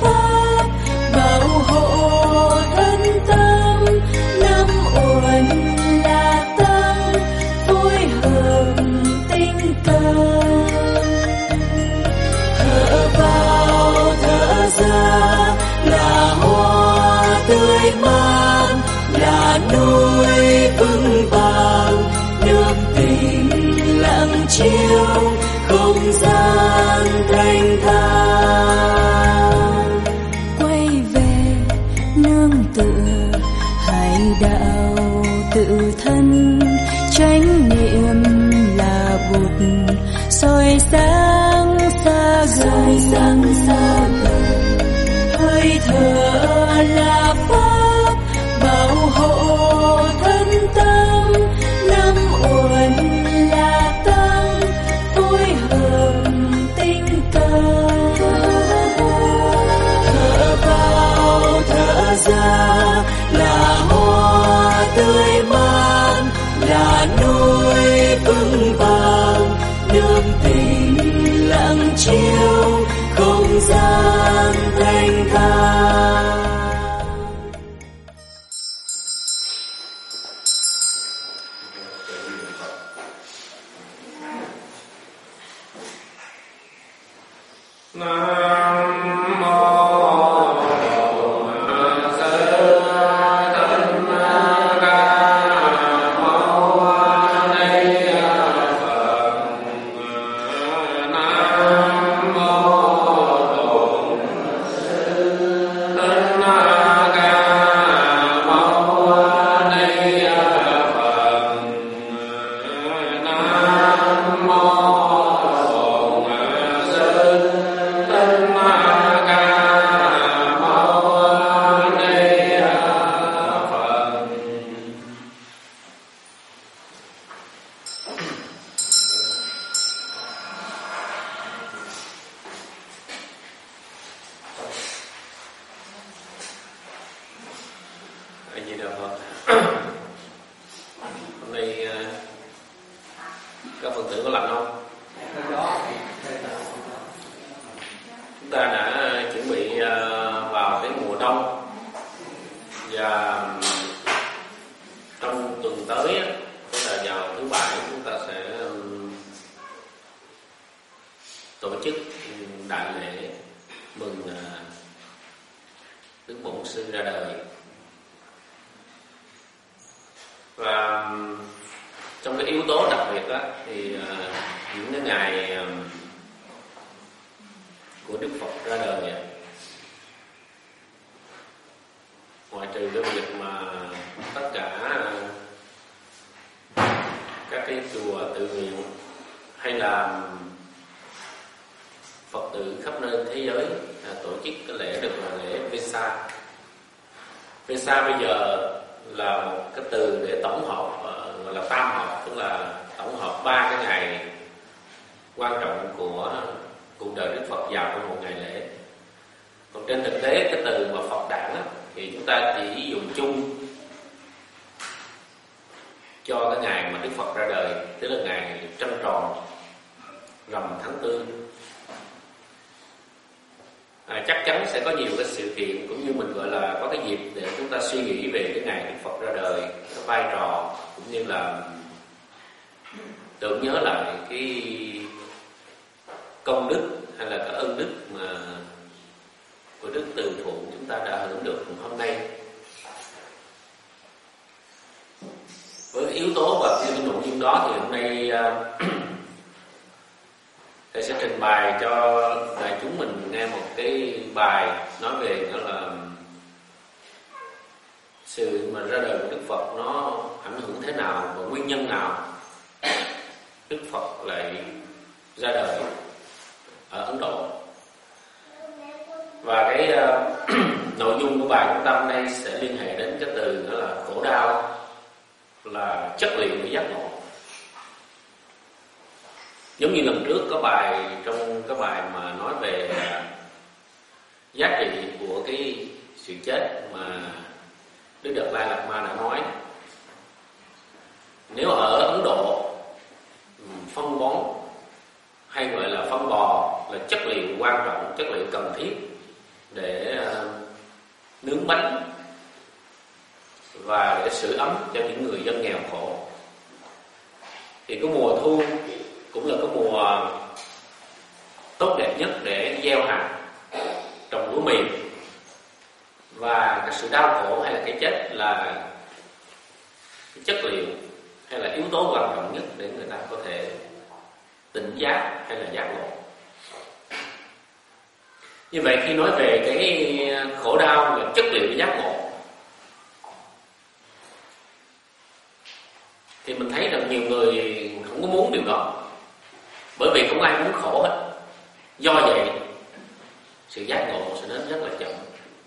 pháp bảo hộ thân tâm, năm uẩn là tăng phối hợp tinh cần. Thở vào thở ra là hoa tươi mát, là núi vững vàng, nước tình lặng chiếu không gian thanh thang. Quay về nương tựa hải đạo tự thân, chánh niệm là bụt soi sáng xa gần, hơi thở là pháp bảo hộ thân tâm, năm uẩn là tăng phối hợp tinh cần. Thở vào thở ra là hoa tươi mát, là núi vững vàng, nước tình lặng chiếu không gian thanh thang. Chắc chắn sẽ có nhiều cái sự kiện cũng như mình gọi là có cái dịp để chúng ta suy nghĩ về cái ngày Đức Phật ra đời, cái vai trò cũng như là tưởng nhớ lại cái công đức hay là cái ân đức mà của Đức Từ Phụ chúng ta đã hưởng được hôm nay. Với yếu tố và cái nội dung đó thì hôm nay thầy sẽ trình bày cho đại chúng mình nghe một cái bài nói về đó là sự mà ra đời của Đức Phật nó ảnh hưởng thế nào và nguyên nhân nào Đức Phật lại ra đời ở Ấn Độ. Và cái nội dung của bài chúng ta hôm nay sẽ liên hệ đến cái từ đó là khổ đau là chất liệu của giác ngộ. Giống như lần trước có bài trong cái bài mà nói về giá trị của cái sự chết mà Đức Đạt Lai Lạt Ma đã nói. Nếu ở Ấn Độ phân bón hay gọi là phân bò là chất liệu quan trọng, chất liệu cần thiết để và để sưởi ấm cho những người dân nghèo khổ. Thì cái mùa thu cũng là cái mùa tốt đẹp nhất để gieo hạt, trồng lúa mì. Và cái sự đau khổ hay là cái chết là cái chất liệu hay là yếu tố quan trọng nhất để người ta có thể tỉnh giác hay là giác ngộ. Như vậy khi nói về cái khổ đau là chất liệu để giác ngộ, thì mình thấy rằng nhiều người không có muốn điều đó, bởi vì không ai muốn khổ hết. Do vậy sự giác ngộ sẽ đến rất là chậm.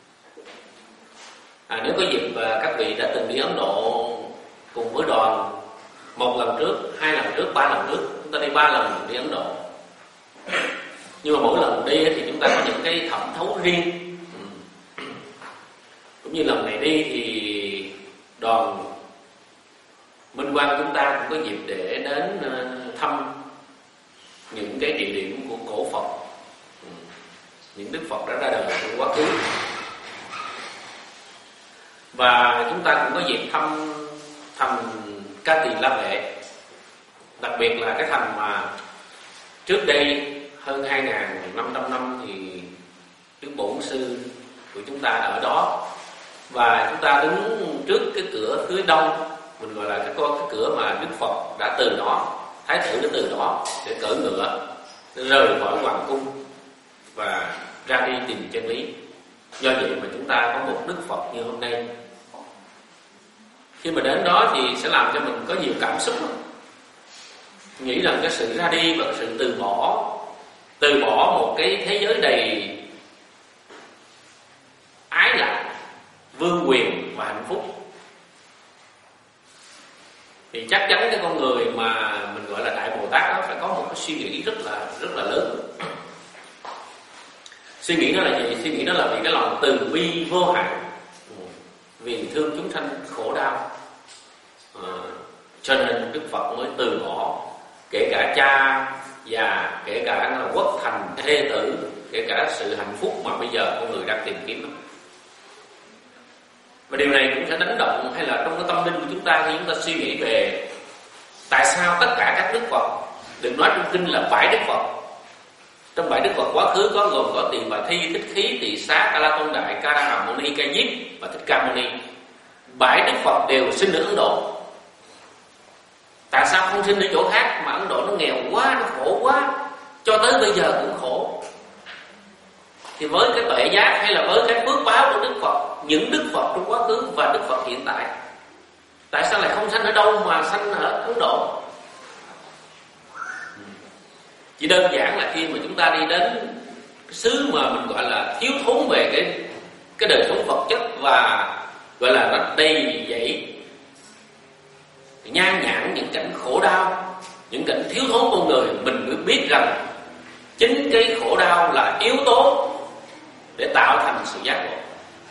Nếu có dịp các vị đã từng đi Ấn Độ cùng với đoàn, 1 lần trước, 2 lần trước, 3 lần trước, chúng ta đi 3 lần đi Ấn Độ. Nhưng mà mỗi lần đi thì chúng ta có những cái thẩm thấu riêng. Cũng như lần này đi thì đoàn Minh Quang chúng ta cũng có dịp để đến thăm những cái địa điểm của cổ Phật, những Đức Phật đã ra đời trong quá khứ. Và chúng ta cũng có dịp thăm thành Ca Tỳ La Vệ, đặc biệt là cái thành mà trước đây hơn 2.500 năm thì Đức Bổn Sư của chúng ta ở đó. Và chúng ta đứng trước cái cửa phía đông, mình gọi là cái cửa mà Đức Phật đã từ đó, Thái tử đã từ đó để cưỡi ngựa rời khỏi hoàng cung và ra đi tìm chân lý. Do vậy mà chúng ta có một Đức Phật như hôm nay. Khi mà đến đó thì sẽ làm cho mình có nhiều cảm xúc lắm. Nghĩ rằng cái sự ra đi và cái sự từ bỏ một cái thế giới đầy ái lạc, vương quyền và hạnh phúc, thì chắc chắn cái con người mà mình gọi là Đại Bồ Tát đó phải có một cái suy nghĩ rất là lớn. Suy nghĩ đó là gì? Suy nghĩ đó là vì cái lòng từ bi vô hạn, vì thương chúng sanh khổ đau, cho nên Đức Phật mới từ bỏ kể cả cha già, kể cả quốc thành thê tử, kể cả sự hạnh phúc mà bây giờ con người đang tìm kiếm đó. Và điều này cũng sẽ đánh động hay là trong cái tâm linh của chúng ta khi chúng ta suy nghĩ về tại sao tất cả các Đức Phật, đừng nói trong kinh là 7 Đức Phật. Trong 7 Đức Phật quá khứ có gồm có Tỳ Bà Thi, Thích Khí, Tỳ Xá, Ca La Tôn Đại, Ca La Hàm Mâu Ni, Ca Diếp và Thích Ca Mâu Ni. 7 Đức Phật đều sinh ở Ấn Độ. Tại sao không sinh ở chỗ khác mà Ấn Độ nó nghèo quá, nó khổ quá, cho tới bây giờ cũng khổ? Thì với cái tuệ giác hay là với cái phước báo của Đức Phật, những Đức Phật trong quá khứ và Đức Phật hiện tại sao lại không sanh ở đâu mà sanh ở Ấn Độ? Chỉ đơn giản là khi mà chúng ta đi đến cái xứ mà mình gọi là thiếu thốn về cái đời sống vật chất và gọi là nó đầy dẫy nhan nhản những cảnh khổ đau, những cảnh thiếu thốn con người, mình mới biết rằng chính cái khổ đau là yếu tố để tạo thành sự giác ngộ.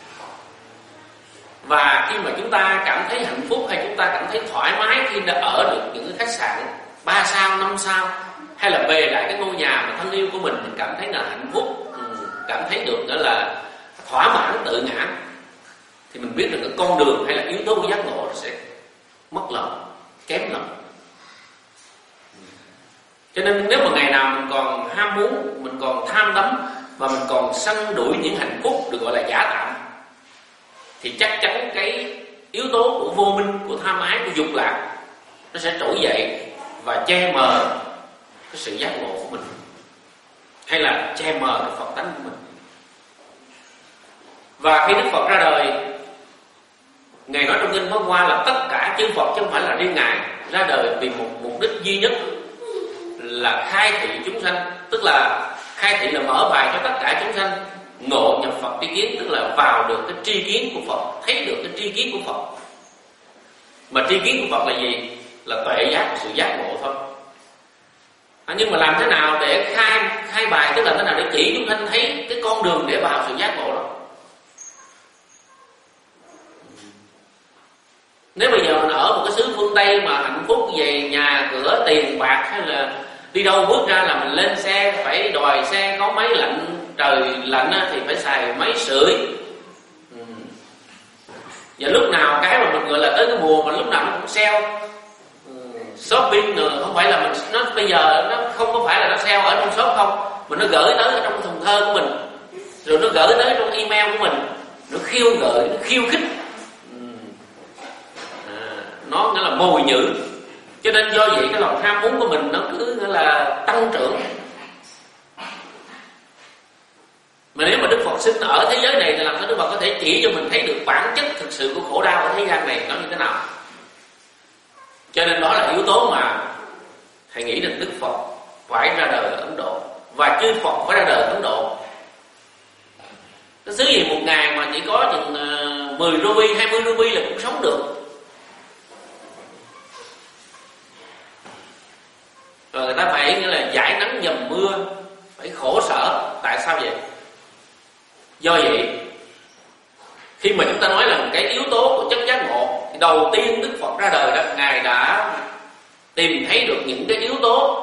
Và khi mà chúng ta cảm thấy hạnh phúc hay chúng ta cảm thấy thoải mái khi đã ở được những cái khách sạn 3 sao, 5 sao, hay là về lại cái ngôi nhà mà thân yêu của mình cảm thấy là hạnh phúc, cảm thấy được đó là thỏa mãn tự ngã, thì mình biết được cái con đường hay là yếu tố của giác ngộ nó sẽ mất lòng, kém lòng. Cho nên nếu mà ngày nào mình còn ham muốn, mình còn tham đắm và mình còn săn đuổi những hạnh phúc được gọi là giả tạm, thì chắc chắn cái yếu tố của vô minh, của tham ái, của dục lạc nó sẽ trỗi dậy và che mờ cái sự giác ngộ của mình, hay là che mờ cái Phật tánh của mình. Và khi Đức Phật ra đời, Ngài nói trong kinh Pháp Hoa là tất cả chư Phật chứ không phải là riêng Ngài ra đời vì một mục đích duy nhất là khai thị chúng sanh, tức là khai thị là mở bài cho tất cả chúng sanh ngộ nhập Phật tri kiến, tức là vào được cái tri kiến của Phật, thấy được cái tri kiến của Phật. Mà tri kiến của Phật là gì? Là tuệ giác và sự giác ngộ thôi. Nhưng mà làm thế nào để khai bài, tức là thế nào để chỉ chúng sanh thấy cái con đường để vào sự giác ngộ đó? Nếu bây giờ mình ở một cái xứ phương Tây mà hạnh phúc về nhà cửa tiền bạc, hay là đi đâu bước ra là mình lên xe phải đòi xe có máy lạnh, trời lạnh thì phải xài máy sưởi, Và lúc nào cái mà mình gọi là tới cái mùa mà lúc nào nó cũng sale, shopping nữa, không phải là mình nó bây giờ nó không có phải là nó sale ở trong shop không, mà nó gửi tới ở trong thùng thơ của mình, rồi nó gửi tới trong email của mình, nó khiêu gợi, nó khiêu khích, nó nghĩa là mồi nhử. Cho nên do vậy cái lòng ham muốn của mình nó cứ nghĩa là tăng trưởng. Mà nếu mà Đức Phật sinh ở thế giới này thì làm sao Đức Phật có thể chỉ cho mình thấy được bản chất thực sự của khổ đau ở thế gian này nó như thế nào? Cho nên đó là yếu tố mà thầy nghĩ rằng Đức Phật phải ra đời ở Ấn Độ và chư Phật phải ra đời ở Ấn Độ. Cái xứ gì một ngày mà chỉ có chừng 10 ruby, 20 ruby là cũng sống được. Rồi người ta phải nghĩa là giải nắng dầm mưa, phải khổ sở. Tại sao vậy? Do vậy khi mà chúng ta nói là cái yếu tố của chất giác ngộ thì đầu tiên Đức Phật ra đời đó, Ngài đã tìm thấy được những cái yếu tố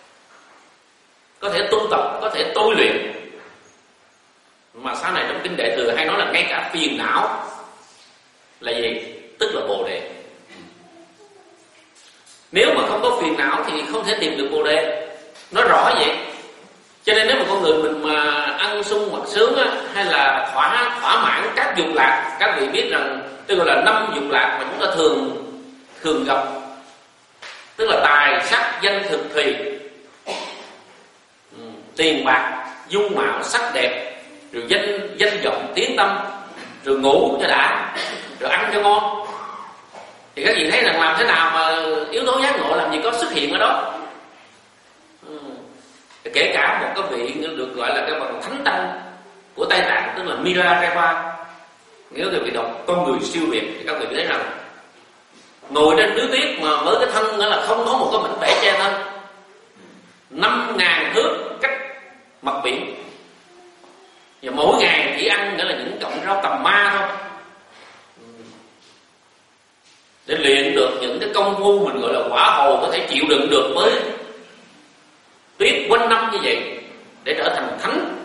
có thể tu tập, có thể tôi luyện, mà sau này trong kinh Đại Thừa hay nói là ngay cả phiền não là gì? Tức là Bồ Đề. Nếu mà không có phiền não thì không thể tìm được Bồ Đề. Nó rõ vậy. Cho nên nếu mà con người mình mà ăn sung mặc sướng á, hay là thỏa mãn các dục lạc, các vị biết rằng tôi gọi là 5 dục lạc mà chúng ta thường gặp, tức là tài, sắc, danh, thực, thùy, tiền bạc, dung mạo, sắc đẹp, rồi danh vọng, tiếng tâm, rồi ngủ cho đã, rồi ăn cho ngon. Thì các vị thấy rằng làm thế nào mà yếu tố giác ngộ làm gì có xuất hiện ở đó. Kể cả một cái vị được gọi là cái bằng thánh tăng của Tây Tạng, tức là Milarepa, nếu các vị đọc Con Người Siêu Việt thì các vị thấy rằng ngồi trên núi tuyết mà với cái thân là không có một cái mảnh vẽ che thân, 5.000 thước cách mặt biển, và mỗi ngày chỉ ăn nghĩa là những cọng rau tầm ma thôi, để luyện được những cái công phu mình gọi là quả hồ có thể chịu đựng được với tuyết quanh năm như vậy để trở thành thánh.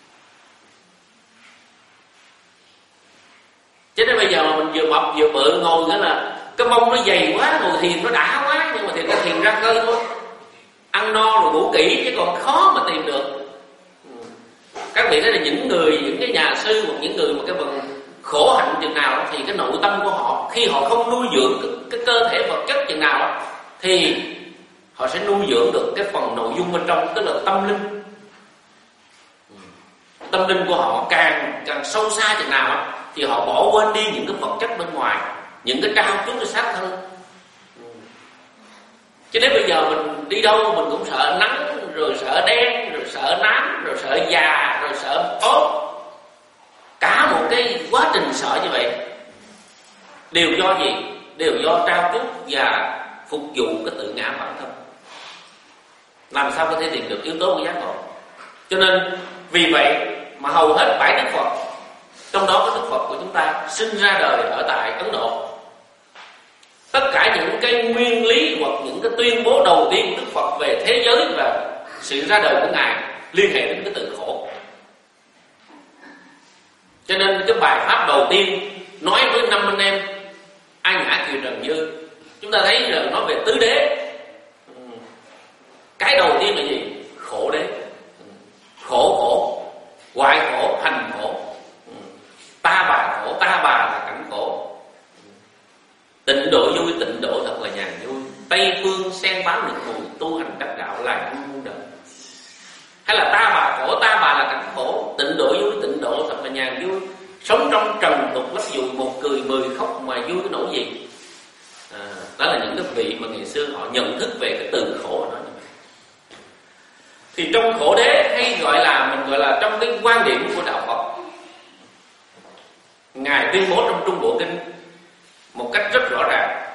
Cho nên bây giờ mà mình vừa mập vừa bự ngồi nghĩa là cái mông nó dày quá, ngồi thiền nó đã quá, nhưng mà thiền ra thiền ra cơ thôi, ăn no rồi ngủ kỹ chứ còn khó mà tìm được. Các vị thấy là những cái nhà sư hoặc những người mà cái phần khổ hạnh chừng nào thì cái nội tâm của họ, khi họ không nuôi dưỡng cái cơ thể vật chất chừng nào thì họ sẽ nuôi dưỡng được cái phần nội dung bên trong, tức là tâm linh. Tâm linh của họ càng sâu xa chừng nào thì họ bỏ quên đi những cái vật chất bên ngoài, những cái trao chuốt cái xác thân. Chứ nếu bây giờ mình đi đâu mình cũng sợ nắng, rồi sợ đen, rồi sợ nám, rồi sợ già, rồi sợ ốm, cả một cái quá trình sợ như vậy đều do gì? Đều do trao chuốt và phục vụ cái tự ngã bản thân. Làm sao có thể tìm được yếu tố của giác ngộ? Cho nên vì vậy mà hầu hết 7 Đức Phật, trong đó có Đức Phật của chúng ta sinh ra đời ở tại Ấn Độ. Tất cả những cái nguyên lý hoặc những cái tuyên bố đầu tiên của Đức Phật về thế giới và sự ra đời của Ngài liên hệ đến cái từ khổ. Cho nên cái bài pháp đầu tiên nói với 5 anh em A Nhã, Kiều, Trần, Như, chúng ta thấy là nói về tứ đế. Cái đầu tiên là gì? Khổ đế. Khổ, hoại khổ, hành khổ, ta bà khổ, ta bà là cảnh khổ. Tịnh độ vui, tịnh độ thật là nhàn vui. Tây phương sen bám được mùi, tu hành đắc đạo là muôn đời. Hay là ta bà khổ, ta bà là cảnh khổ. Tịnh độ vui, tịnh độ thật là nhàn vui. Sống trong trần tục lắm dùi, một cười 10 khóc mà vui cái nỗi gì. Đó là những cái vị mà ngày xưa họ nhận thức về cái từ khổ đó. Thì trong khổ đế hay gọi là mình gọi là trong cái quan điểm của đạo Phật, Ngài tuyên bố trong Trung Bộ Kinh một cách rất rõ ràng: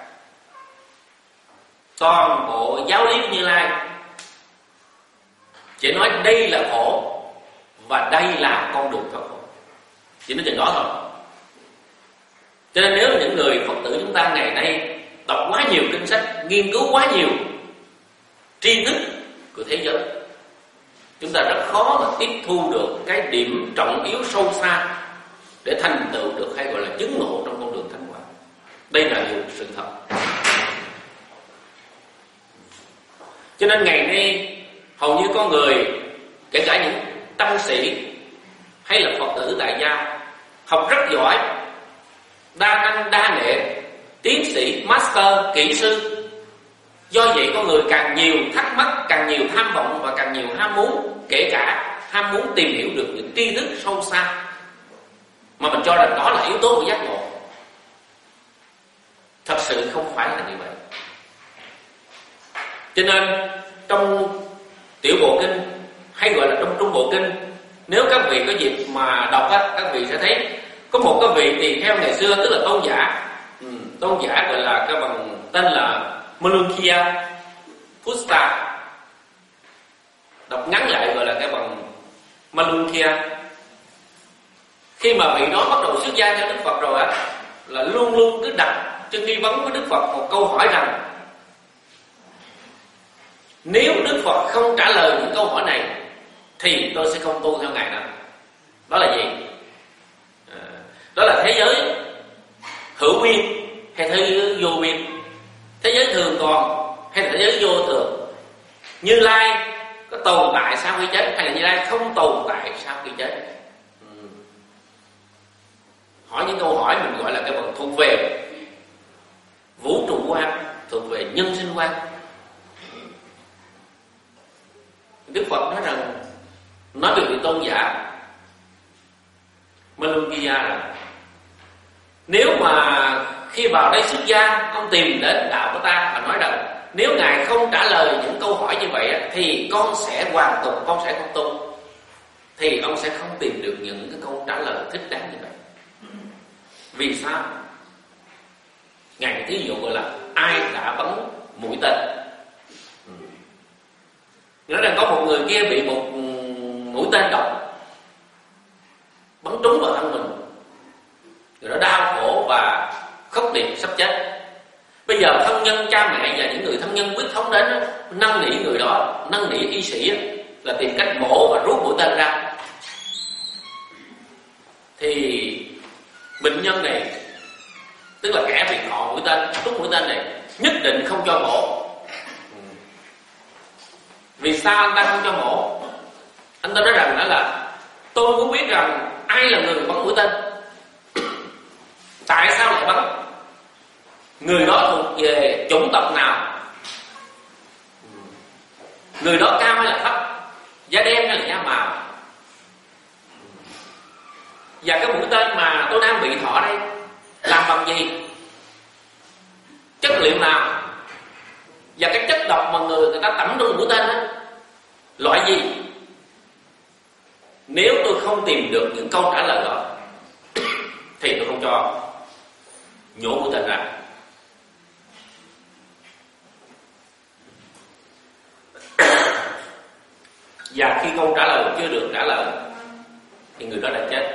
toàn bộ giáo lý Như Lai chỉ nói đây là khổ và đây là con đường thoát khổ, chỉ nói chừng đó thôi. Cho nên nếu những người Phật tử chúng ta ngày nay đọc quá nhiều kinh sách, nghiên cứu quá nhiều tri thức của thế giới, chúng ta rất khó mà tiếp thu được cái điểm trọng yếu sâu xa để thành tựu được hay gọi là chứng ngộ trong con đường thánh quả. Đây là điều sự thật. Cho nên ngày nay hầu như con người, kể cả những tăng sĩ hay là Phật tử tại gia, học rất giỏi, đa năng đa nghệ, tiến sĩ, master, kỹ sư. Do vậy con người càng nhiều thắc mắc, càng nhiều tham vọng và càng nhiều ham muốn, kể cả ham muốn tìm hiểu được những tri thức sâu xa mà mình cho rằng đó là yếu tố của giác ngộ. Thật sự không phải là như vậy. Cho nên trong tiểu bộ kinh hay gọi là trong trung bộ kinh, nếu các vị có dịp mà đọc á, các vị sẽ thấy có một cái vị tỳ kheo ngày xưa, tức là tôn giả. Tôn giả gọi là cái bằng tên là Malunkhya Pusta, đọc ngắn lại gọi là cái bằng Malunkhya. Khi mà vị đó bắt đầu xuất gia theo Đức Phật rồi á, là luôn luôn cứ đặt cho nghi vấn với Đức Phật một câu hỏi rằng nếu Đức Phật không trả lời những câu hỏi này thì tôi sẽ không tu theo Ngài nữa. Đó là gì? Đó là thế giới hữu biên hay thế giới vô biên, thế giới thường còn hay là thế giới vô thường, Như Lai có tồn tại sau khi chết hay là Như Lai không tồn tại sau khi chết. Hỏi những câu hỏi mình gọi là cái phần thuộc về vũ trụ quan, thuộc về nhân sinh quan. Đức Phật nói rằng, nói về vị tôn giả Malunkhya là nếu mà khi vào đây xuất gia ông tìm đến đạo của ta và nói rằng nếu Ngài không trả lời những câu hỏi như vậy thì con sẽ hoàn tục, con sẽ không tu, thì ông sẽ không tìm được những cái câu trả lời thích đáng như vậy. Vì sao? Ngài thí dụ gọi là ai đã bắn mũi tên. Nói rằng có một người kia bị một mũi tên độc bắn trúng vào thân mình, người đó đau khổ và khóc liệt sắp chết. Bây giờ thân nhân, cha mẹ và những người thân nhân quyết thống đến năn nỉ người đó, năn nỉ y sĩ là tìm cách mổ và rút mũi tên ra. Thì bệnh nhân này, tức là kẻ bị cọ mũi tên, rút mũi tên này, nhất định không cho mổ. Vì sao anh ta không cho mổ? Anh ta nói rằng đó là tôi muốn biết rằng ai là người bắn mũi tên, tại sao lại bắn, người đó thuộc về chủng tộc nào, người đó cao hay là thấp, da đen hay là da màu, và cái mũi tên mà tôi đang bị thọ đây làm bằng gì, chất liệu nào, và cái chất độc mà người ta tẩm trong mũi tên đó loại gì. Nếu tôi không tìm được những câu trả lời đó thì tôi không cho nhổ mũi tên ra. Và khi câu trả lời chưa được trả lời thì người đó đã chết.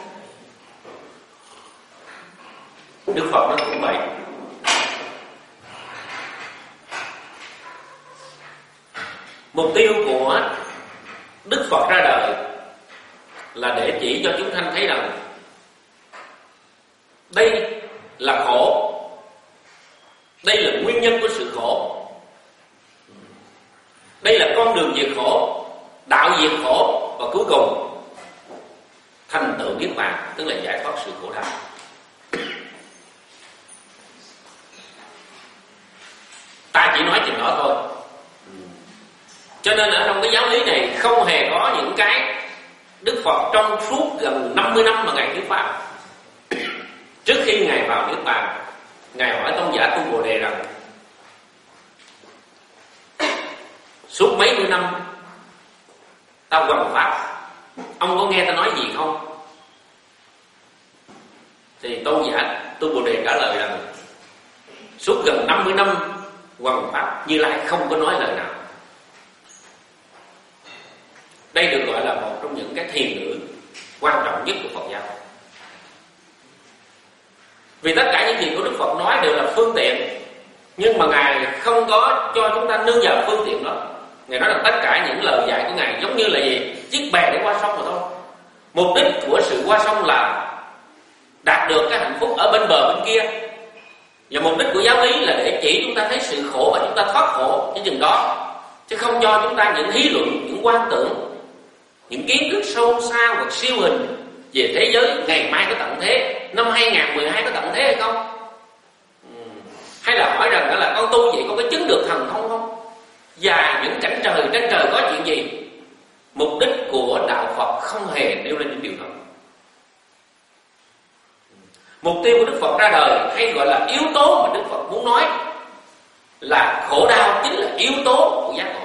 Đức Phật nó cũng vậy. Mục tiêu của Đức Phật ra đời là để chỉ cho chúng sanh thấy rằng đây là khổ, đây là nguyên nhân của sự khổ, đây là con đường diệt khổ, đạo diệt khổ, và cuối cùng thành tựu niết bàn, tức là giải thoát sự khổ đau. Ta chỉ nói chừng đó thôi. Cho nên ở trong cái giáo lý này không hề có những cái Đức Phật trong suốt gần 50 năm mà Ngài thuyết pháp. Trước khi Ngài vào niết bàn, Ngài hỏi tôn giả Tu Bồ Đề rằng suốt mấy mươi năm tao hoằng pháp, ông có nghe ta nói gì không? Thì tôn giả Tu Bồ Đề trả lời rằng suốt gần 50 năm hoằng pháp, Như Lai không có nói lời nào. Đây được gọi là một trong những cái thiền ngữ quan trọng nhất của Phật giáo. Vì tất cả những gì của Đức Phật nói đều là phương tiện, nhưng mà Ngài không có cho chúng ta nương vào phương tiện đó. Ngài nói là tất cả những lời dạy của Ngài giống như là gì? Chiếc bè để qua sông mà thôi. Mục đích của sự qua sông là đạt được cái hạnh phúc ở bên bờ bên kia. Và mục đích của giáo lý là để chỉ chúng ta thấy sự khổ và chúng ta thoát khổ chứ chừng đó, chứ không cho chúng ta những lý luận, những quan tưởng, những kiến thức sâu xa hoặc siêu hình về thế giới ngày mai có tận thế, năm 2012 có tận thế hay không, hay là hỏi rằng là con tu vậy con có chứng được thần thông không, và những cảnh trời trên trời có chuyện gì. Mục đích của đạo Phật không hề nêu lên những điều đó. Mục tiêu của Đức Phật ra đời, hay gọi là yếu tố mà Đức Phật muốn nói, là khổ đau chính là yếu tố của giác ngộ.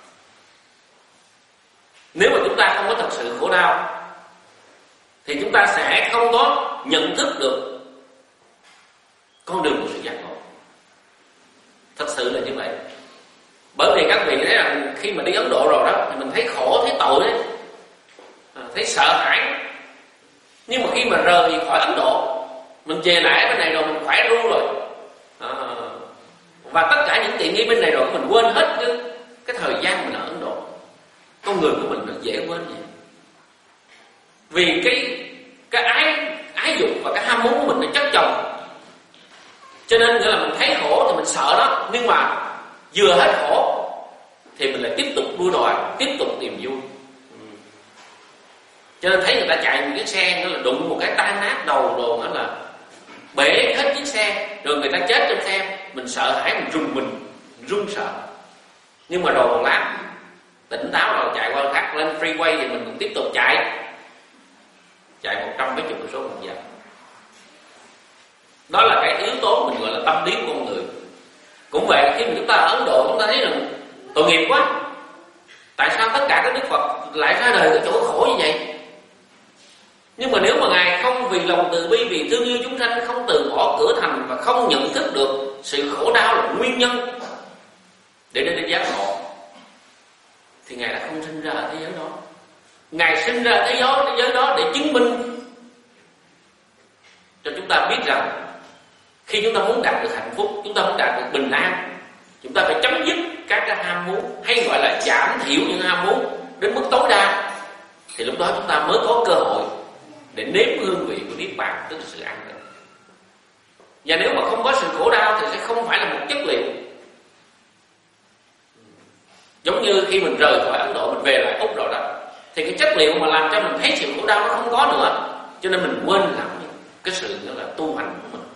Nếu mà chúng ta không có thật sự khổ đau thì chúng ta sẽ không có nhận thức được con đường của sự giác ngộ. Thật sự là như vậy. Bởi vì các vị thấy rằng khi mà đi Ấn Độ rồi đó thì mình thấy khổ, thấy tội đấy, thấy sợ hãi. Nhưng mà khi mà rời khỏi Ấn Độ, mình về lại bên này rồi mình khỏe ru rồi, và tất cả những tiện nghi bên này rồi mình quên hết cái thời gian mình ở Ấn Độ. Con người của mình nó dễ quên vậy. Vì cái ái dục và cái ham muốn của mình nó chất chồng, cho nên nghĩa là mình thấy khổ thì mình sợ đó, nhưng mà vừa hết khổ thì mình lại tiếp tục đua đòi, tiếp tục tìm vui. Cho nên thấy người ta chạy một chiếc xe, nó là đụng một cái tan nát đầu đồ, nó là bể hết chiếc xe, rồi người ta chết trong xe, mình sợ hãi, mình run sợ. Nhưng mà rồi một lát tỉnh táo rồi chạy qua khác, lên freeway thì mình cũng tiếp tục chạy 100 mấy chục cây số một giờ. Đó là cái yếu tố mình gọi là tâm lý của con người. Cũng vậy, khi mà chúng ta ở Ấn Độ, chúng ta thấy rằng tội nghiệp quá, tại sao tất cả các Đức Phật lại ra đời ở chỗ khổ như vậy? Nhưng mà nếu mà Ngài không vì lòng từ bi, vì thương yêu chúng sanh, không từ bỏ cửa thành và không nhận thức được sự khổ đau là nguyên nhân để đến giác ngộ, thì Ngài đã không sinh ra ở thế giới đó. Ngài sinh ra thế giới đó để chứng minh cho chúng ta biết rằng khi chúng ta muốn đạt được hạnh phúc, chúng ta muốn đạt được bình an, chúng ta phải chấm dứt các cái ham muốn, hay gọi là giảm thiểu những ham muốn đến mức tối đa, thì lúc đó chúng ta mới có cơ hội để nếm hương vị của niết bàn, tức là sự an tịnh. Và nếu mà không có sự khổ đau thì sẽ không phải là một chất liệu. Giống như khi mình rời khỏi Ấn Độ, mình về lại Úc rồi đó, thì cái chất liệu mà làm cho mình thấy sự khổ đau nó không có nữa, cho nên mình quên làm cái sự đó là tu hành của mình.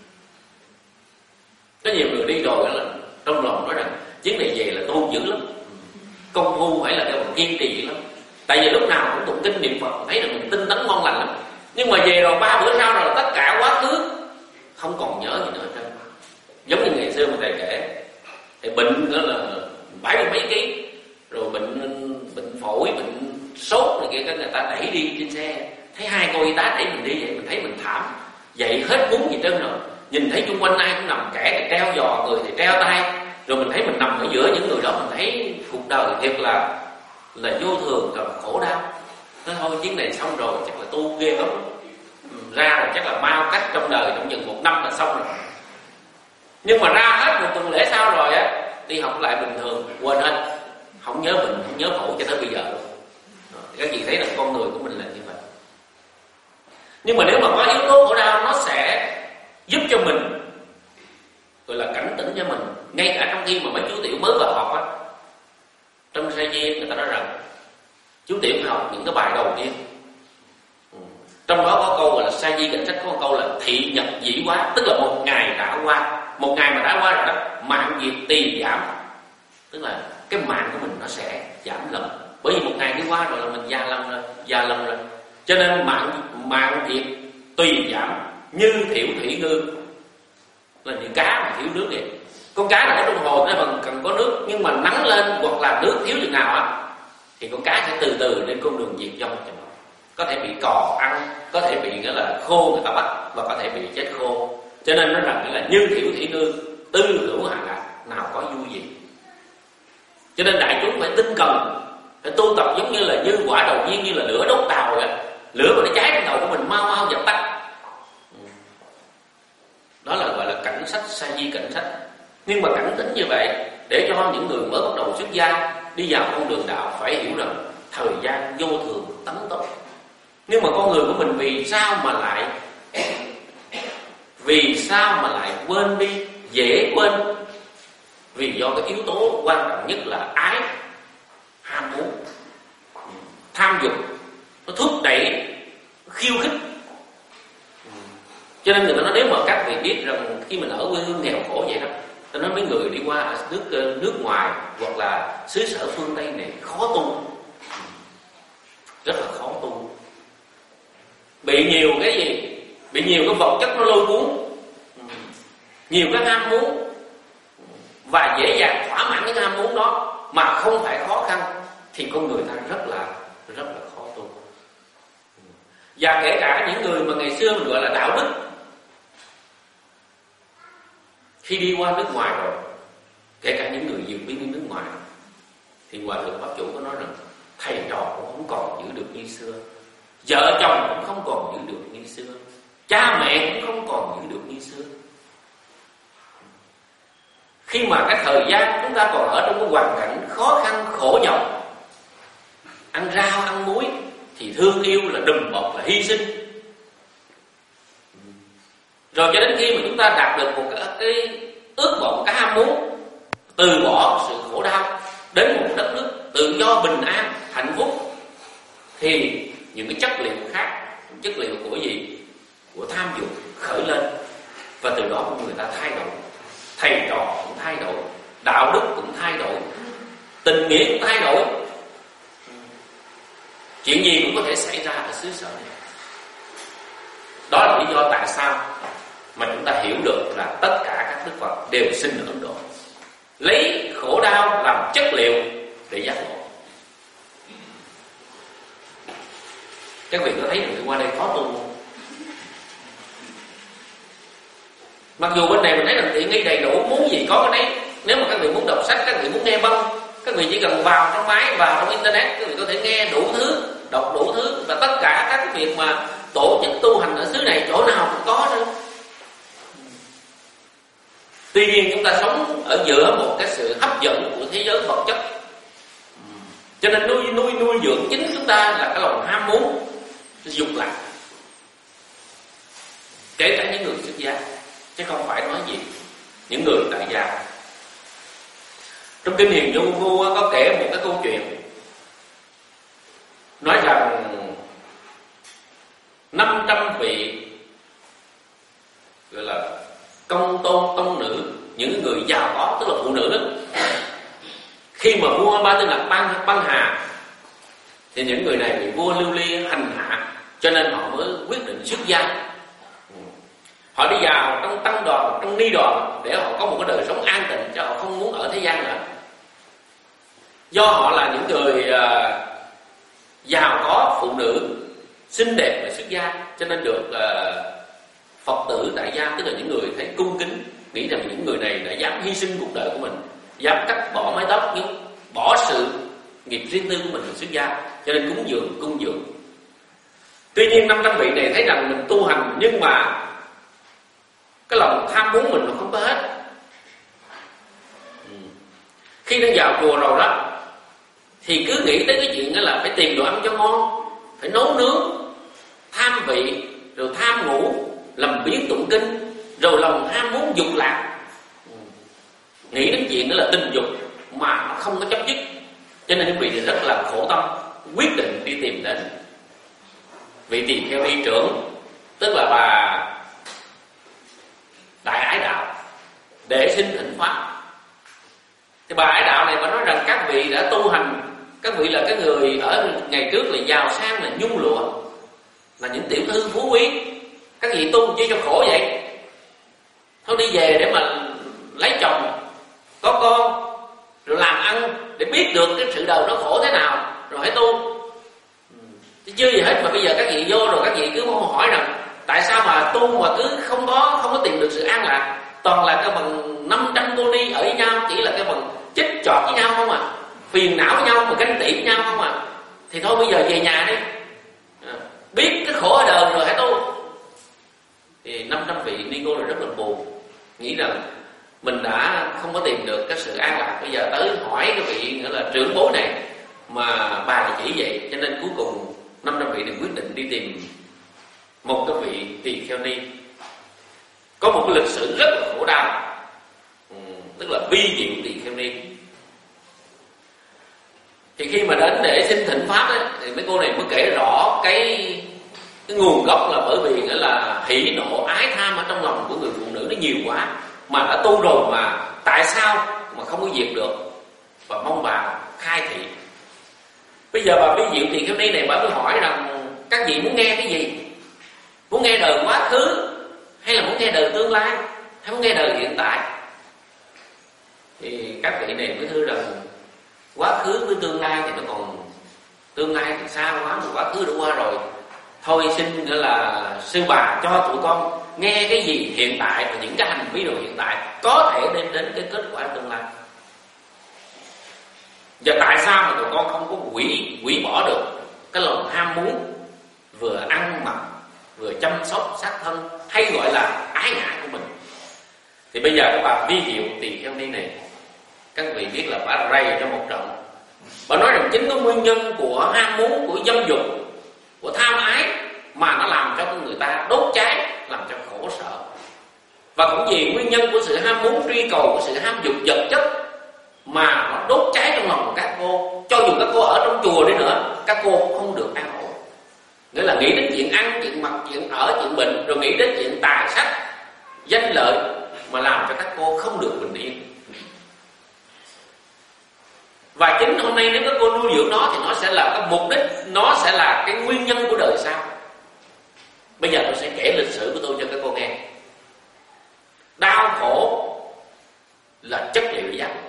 Có nhiều người đi rồi là trong lòng nói rằng chuyến này về là tu dữ lắm, công phu phải là cái mình kiên trì lắm. Tại vì lúc nào cũng tụng kinh niệm Phật, thấy là mình tinh tấn ngon lành lắm. Nhưng mà về rồi 3 bữa sau rồi tất cả quá khứ không còn nhớ gì nữa hết. Giống như ngày xưa mà thầy kể, thì bệnh đó là 70 mấy ký, rồi bệnh phổi, bệnh sốt này kia, người ta đẩy đi trên xe, thấy 2 cô y tá đẩy mình đi vậy, mình thấy mình thảm, dậy hết muốn gì trơn rồi. Nhìn thấy xung quanh ai cũng nằm, kẻ thì treo giò, người thì treo tay, rồi mình thấy mình nằm ở giữa những người đó, mình thấy cuộc đời thiệt là vô thường, thật là khổ đau. Nói thôi chuyến này xong rồi, chắc là tu ghê lắm, ra rồi chắc là mau cắt trong đời, trong chừng 1 năm là xong rồi. Nhưng mà ra hết 1 tuần lễ sau rồi á, đi học lại bình thường, quên hết, không nhớ mình, không nhớ khổ cho tới bây giờ luôn. Các chị thấy là con người của mình là như vậy. Nhưng mà nếu mà có yếu tố khổ đau, nó sẽ giúp cho mình gọi là cảnh tỉnh cho mình. Ngay cả trong khi mà mấy chú tiểu mới vào học á, trong Sa Di người ta nói rằng chú tiểu học những cái bài đầu tiên, trong đó có câu gọi là Sa Di Cảnh Sách có một câu là thị nhật dĩ quá, tức là một ngày đã qua. Một ngày mà đã qua rồi đó, mạng diệt tỳ giảm, tức là cái mạng của mình nó sẽ giảm lần. Bởi vì một ngày đi qua rồi là mình già lầm rồi. Cho nên mạng diệt tùy giảm như thiểu thủy ngư, là như cá mà thiếu nước vậy. Con cá nào ở trong hồ nó còn cần có nước, nhưng mà nắng lên hoặc là nước thiếu chừng nào á, thì con cá sẽ từ từ lên con đường diệt vong. Có thể bị cò ăn, có thể bị nghĩa là khô người ta bắt, và có thể bị chết khô. Cho nên nó rằng là như thiểu thủy ngư, tư hữu hạ lạc, nào có vui gì. Cho nên đại chúng phải tinh cần, phải tu tập giống như là như quả đầu tiên, như là lửa đốt tàu vậy. Lửa mà nó cháy trên đầu của mình mau mau dập tắt. Đó là gọi là cảnh sách, Sa Di Cảnh Sách. Nhưng mà cảnh tỉnh như vậy để cho những người mới bắt đầu xuất gia đi vào con đường đạo phải hiểu rằng thời gian vô thường tấn tốc. Nhưng mà con người của mình vì sao mà lại Vì sao mà lại quên đi, dễ quên? Vì do cái yếu tố quan trọng nhất là ái, ham muốn, tham dục, nó thúc đẩy, khiêu khích. Cho nên người ta nói nếu mà các vị biết rằng khi mình ở quê hương nghèo khổ vậy đó, ta nói mấy người đi qua nước ngoài hoặc là xứ sở phương Tây này khó tu, rất là khó tu. Bị nhiều cái gì? Bị nhiều cái vật chất nó lôi cuốn, nhiều cái ham muốn, và dễ dàng thỏa mãn những ham muốn đó mà không phải khó khăn, thì con người ta rất là khó tu. Và kể cả những người mà ngày xưa mình gọi là đạo đức, khi đi qua nước ngoài rồi, kể cả những người vượt biên đi nước ngoài, thì Hòa Thượng Pháp Chủ có nói rằng thầy trò cũng không còn giữ được như xưa, vợ chồng cũng không còn giữ được như xưa, cha mẹ cũng không còn giữ được như xưa. Khi mà cái thời gian chúng ta còn ở trong cái hoàn cảnh khó khăn khổ nhọc, ăn rau ăn muối, thì thương yêu là đùm bọc, là hy sinh. Rồi cho đến khi mà chúng ta đạt được một cái ước vọng, cái ham muốn, từ bỏ sự khổ đau, đến một đất nước tự do bình an hạnh phúc, thì những cái chất liệu khác, chất liệu của gì? Của tham dục khởi lên, và từ đó người ta thay đổi. Thầy trò cũng thay đổi, đạo đức cũng thay đổi, tình nghĩa cũng thay đổi. Chuyện gì cũng có thể xảy ra ở xứ sở này. Đó là lý do tại sao mà chúng ta hiểu được là tất cả các Đức Phật đều sinh ở Ấn Độ, lấy khổ đau làm chất liệu để giác ngộ. Các vị có thấy người qua đây khó tu không? Mặc dù bên này mình thấy rằng tiện nghi đầy đủ, muốn gì có cái đấy. Nếu mà các vị muốn đọc sách, các vị muốn nghe băng, các vị chỉ cần vào trong máy, vào trong internet, các vị có thể nghe đủ thứ, đọc đủ thứ. Và tất cả các cái việc mà tổ chức tu hành ở xứ này chỗ nào cũng có nữa. Tuy nhiên chúng ta sống ở giữa một cái sự hấp dẫn của thế giới vật chất, cho nên nuôi dưỡng chính chúng ta là cái lòng ham muốn, dục lạc. Kể cả những người xuất gia, chứ không phải nói gì những người tại gia. Trong kinh Hiền Vô Vu có kể một cái câu chuyện, nói rằng 500 vị gọi là công tôn tông nữ, những người giàu có, tức là phụ nữ đó, khi mà vua Ba Tư Nặc băng hà, thì những người này bị vua Lưu Ly hành hạ, cho nên họ mới quyết định xuất gia. Họ đi vào trong tăng đoàn, trong ni đoàn, để họ có một cái đời sống an tịnh, cho họ không muốn ở thế gian nữa. Do họ là những người giàu có, phụ nữ xinh đẹp và xuất gia, cho nên được Phật tử tại gia, tức là những người thấy cung kính, nghĩ rằng những người này đã dám hy sinh cuộc đời của mình, dám cắt bỏ mái tóc, nhưng bỏ sự nghiệp riêng tư của mình xuất gia, cho nên cung dường. Tuy nhiên 500 vị này thấy rằng mình tu hành, nhưng mà cái lòng tham muốn mình nó không có hết. Khi nó vào chùa rồi đó, thì cứ nghĩ tới cái chuyện đó là phải tìm đồ ăn cho ngon, phải nấu nướng, tham vị, rồi tham ngủ, làm biến tụng kinh, rồi lòng ham muốn dục lạc, nghĩ đến chuyện đó là tình dục mà nó không có chấm dứt. Cho nên những vị rất là khổ tâm, quyết định đi tìm đến vị tỳ kheo ni trưởng, tức là bà Đại Ái Đạo, để xin thỉnh pháp. Thì bà Ái Đạo này bà nói rằng các vị đã tu hành, các vị là cái người ở ngày trước là giàu sang, là nhung lụa, là những tiểu thư phú quý, các vị tu chi cho khổ vậy? Thôi đi về để mà lấy chồng, có con, rồi làm ăn, để biết được cái sự đời nó khổ thế nào, rồi hãy tu. Chứ chưa gì hết mà bây giờ các vị vô rồi các vị cứ hỏi rằng tại sao mà tu mà cứ không có tìm được sự an lạc, toàn là cái bằng 500 cô ni ở với nhau, chỉ là cái bằng chích chọt với nhau không à, phiền não với nhau, mà ganh tị với nhau không à. Thì thôi bây giờ về nhà đi, biết cái khổ ở đời rồi hãy tu. Thì 500 vị ni cô là rất là buồn, nghĩ rằng mình đã không có tìm được cái sự an lạc, bây giờ tới hỏi cái vị nghĩa là trưởng bối này mà bà chỉ vậy. Cho nên cuối cùng 500 vị này quyết định đi tìm một cái vị tỳ kheo ni có một cái lịch sử rất là khổ đau, tức là Vi Diệu Tỳ Kheo Ni. Thì khi mà đến để xin thỉnh pháp ấy, thì mấy cô này mới kể rõ cái nguồn gốc là bởi vì nghĩa là hỉ nộ ái tham ở trong lòng của người phụ nữ nó nhiều quá, mà đã tu rồi mà tại sao mà không có diệt được, và mong bà khai thị. Bây giờ bà Vi Diệu Tỳ Kheo Ni này bà mới hỏi rằng các vị muốn nghe cái gì? Muốn nghe đời quá khứ, hay là muốn nghe đời tương lai, hay muốn nghe đời hiện tại? Thì các vị này mới thưa rằng quá khứ với tương lai thì nó còn, tương lai thì xa quá, mà quá khứ đã qua rồi. Thôi xin nghĩa là sư bà cho tụi con nghe cái gì hiện tại, và những cái hành vi đồ hiện tại có thể đem đến cái kết quả tương lai. Và tại sao mà tụi con không có hủy bỏ được cái lòng ham muốn vừa ăn mặc, vừa chăm sóc xác thân, hay gọi là ái ngại của mình? Thì bây giờ các bà Vi Diệu Tỳ Kheo Ni này, các vị biết là bà rầy trong một trận. Bà nói rằng chính cái nguyên nhân của ham muốn, của dâm dục, của tham ái mà nó làm cho con người ta đốt cháy, làm cho khổ sở. Và cũng vì nguyên nhân của sự ham muốn truy cầu, của sự ham dục vật chất mà nó đốt cháy trong lòng của các cô. Cho dù các cô ở trong chùa đi nữa, các cô cũng không được an ổn. Nghĩa là nghĩ đến chuyện ăn, chuyện mặc, chuyện ở, chuyện bệnh, rồi nghĩ đến chuyện tài sắc, danh lợi, mà làm cho các cô không được bình yên. Và chính hôm nay nếu các cô nuôi dưỡng nó thì nó sẽ là cái mục đích, nó sẽ là cái nguyên nhân của đời sau. Bây giờ tôi sẽ kể lịch sử của tôi cho các cô nghe. Đau khổ là chất liệu để dành.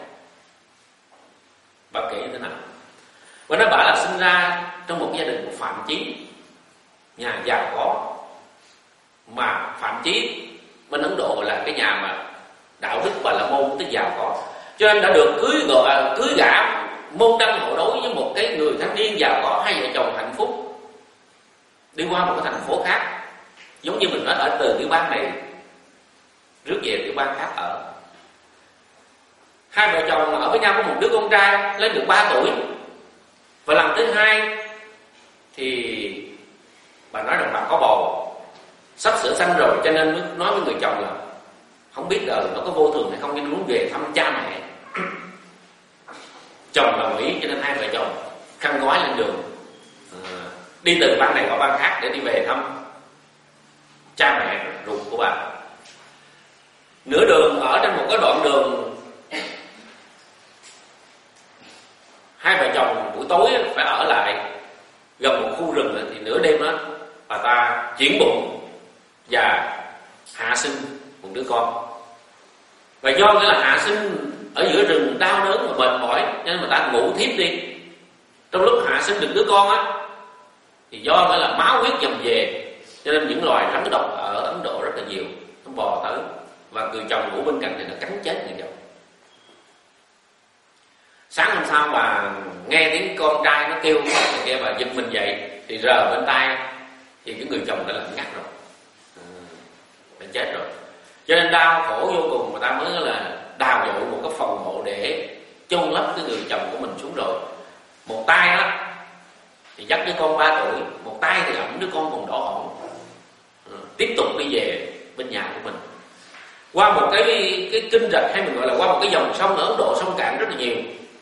Bà kể như thế nào? Và nó bảo là sinh ra trong một gia đình của Phạm Chí, nhà giàu có. Mà Phạm Chí bên Ấn Độ là cái nhà mà đạo đức Bà La Môn, tức giàu có, cho nên đã được cưới gả môn đăng hộ đối với một cái người thanh niên giàu có, hai vợ chồng hạnh phúc, đi qua một cái thành phố khác. Giống như mình nói ở từ tiểu bang này rước về tiểu bang khác ở. Hai vợ chồng ở với nhau có một đứa con trai lên được 3 tuổi. Và lần thứ hai thì bà nói rằng bà có bầu, sắp sửa sanh rồi, cho nên mới nói với người chồng là không biết đời nó có vô thường hay không, nhưng muốn về thăm cha mẹ. Chồng đồng ý, cho nên hai vợ chồng khăn gói lên đường, đi từ bang này qua bang khác để đi về thăm cha mẹ ruột của bà. Nửa đường ở trên một cái đoạn đường, hai vợ chồng buổi tối phải ở lại gần một khu rừng, thì nửa đêm đó bà ta chuyển bụng và hạ sinh một đứa con. Và do nghĩa là hạ sinh ở giữa rừng đau đớn và mệt mỏi, nên người ta ngủ thiếp đi. Trong lúc hạ sinh được đứa con á, thì do nghĩa là máu huyết dầm về, cho nên những loài rắn độc ở Ấn Độ rất là nhiều, nó bò tới, và người chồng ngủ bên cạnh thì nó cắn chết người chồng. Sáng hôm sau bà nghe tiếng con trai nó kêu, nghe bà giật mình dậy, thì rờ bên tai thì cái người chồng đã lạnh ngắt rồi, đã chết rồi. Cho nên đau khổ vô cùng, người ta mới là đào dội một cái phòng mộ để chôn lấp cái người chồng của mình xuống rồi. Một tay đó thì dắt đứa con 3 tuổi, một tay thì ẵm đứa con còn đỏ hỏn, tiếp tục đi về bên nhà của mình. Qua một cái kinh rạch, hay mình gọi là qua một cái dòng sông ở Ấn Độ, sông cạn rất là nhiều,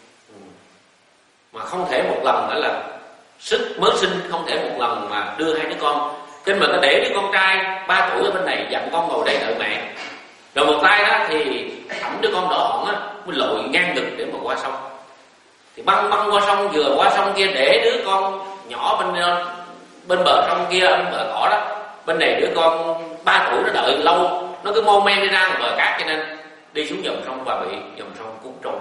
mà không thể một lần nữa là sức mới sinh, không thể một lần mà đưa hai đứa con. Cho nên mà ta để đứa con trai 3 tuổi ở bên này, dặn con ngồi đây đợi mẹ. Rồi một tay đó thì ẩm đứa con đỏ hỏn á, mới lội ngang ngực để mà qua sông. Thì băng qua sông, vừa qua sông kia để đứa con nhỏ bên bờ sông kia, bên bờ cỏ đó. Bên này đứa con 3 tuổi nó đợi lâu, nó cứ mô men đi ra bờ cát, cho nên đi xuống dòng sông và bị dòng sông cuốn trôi.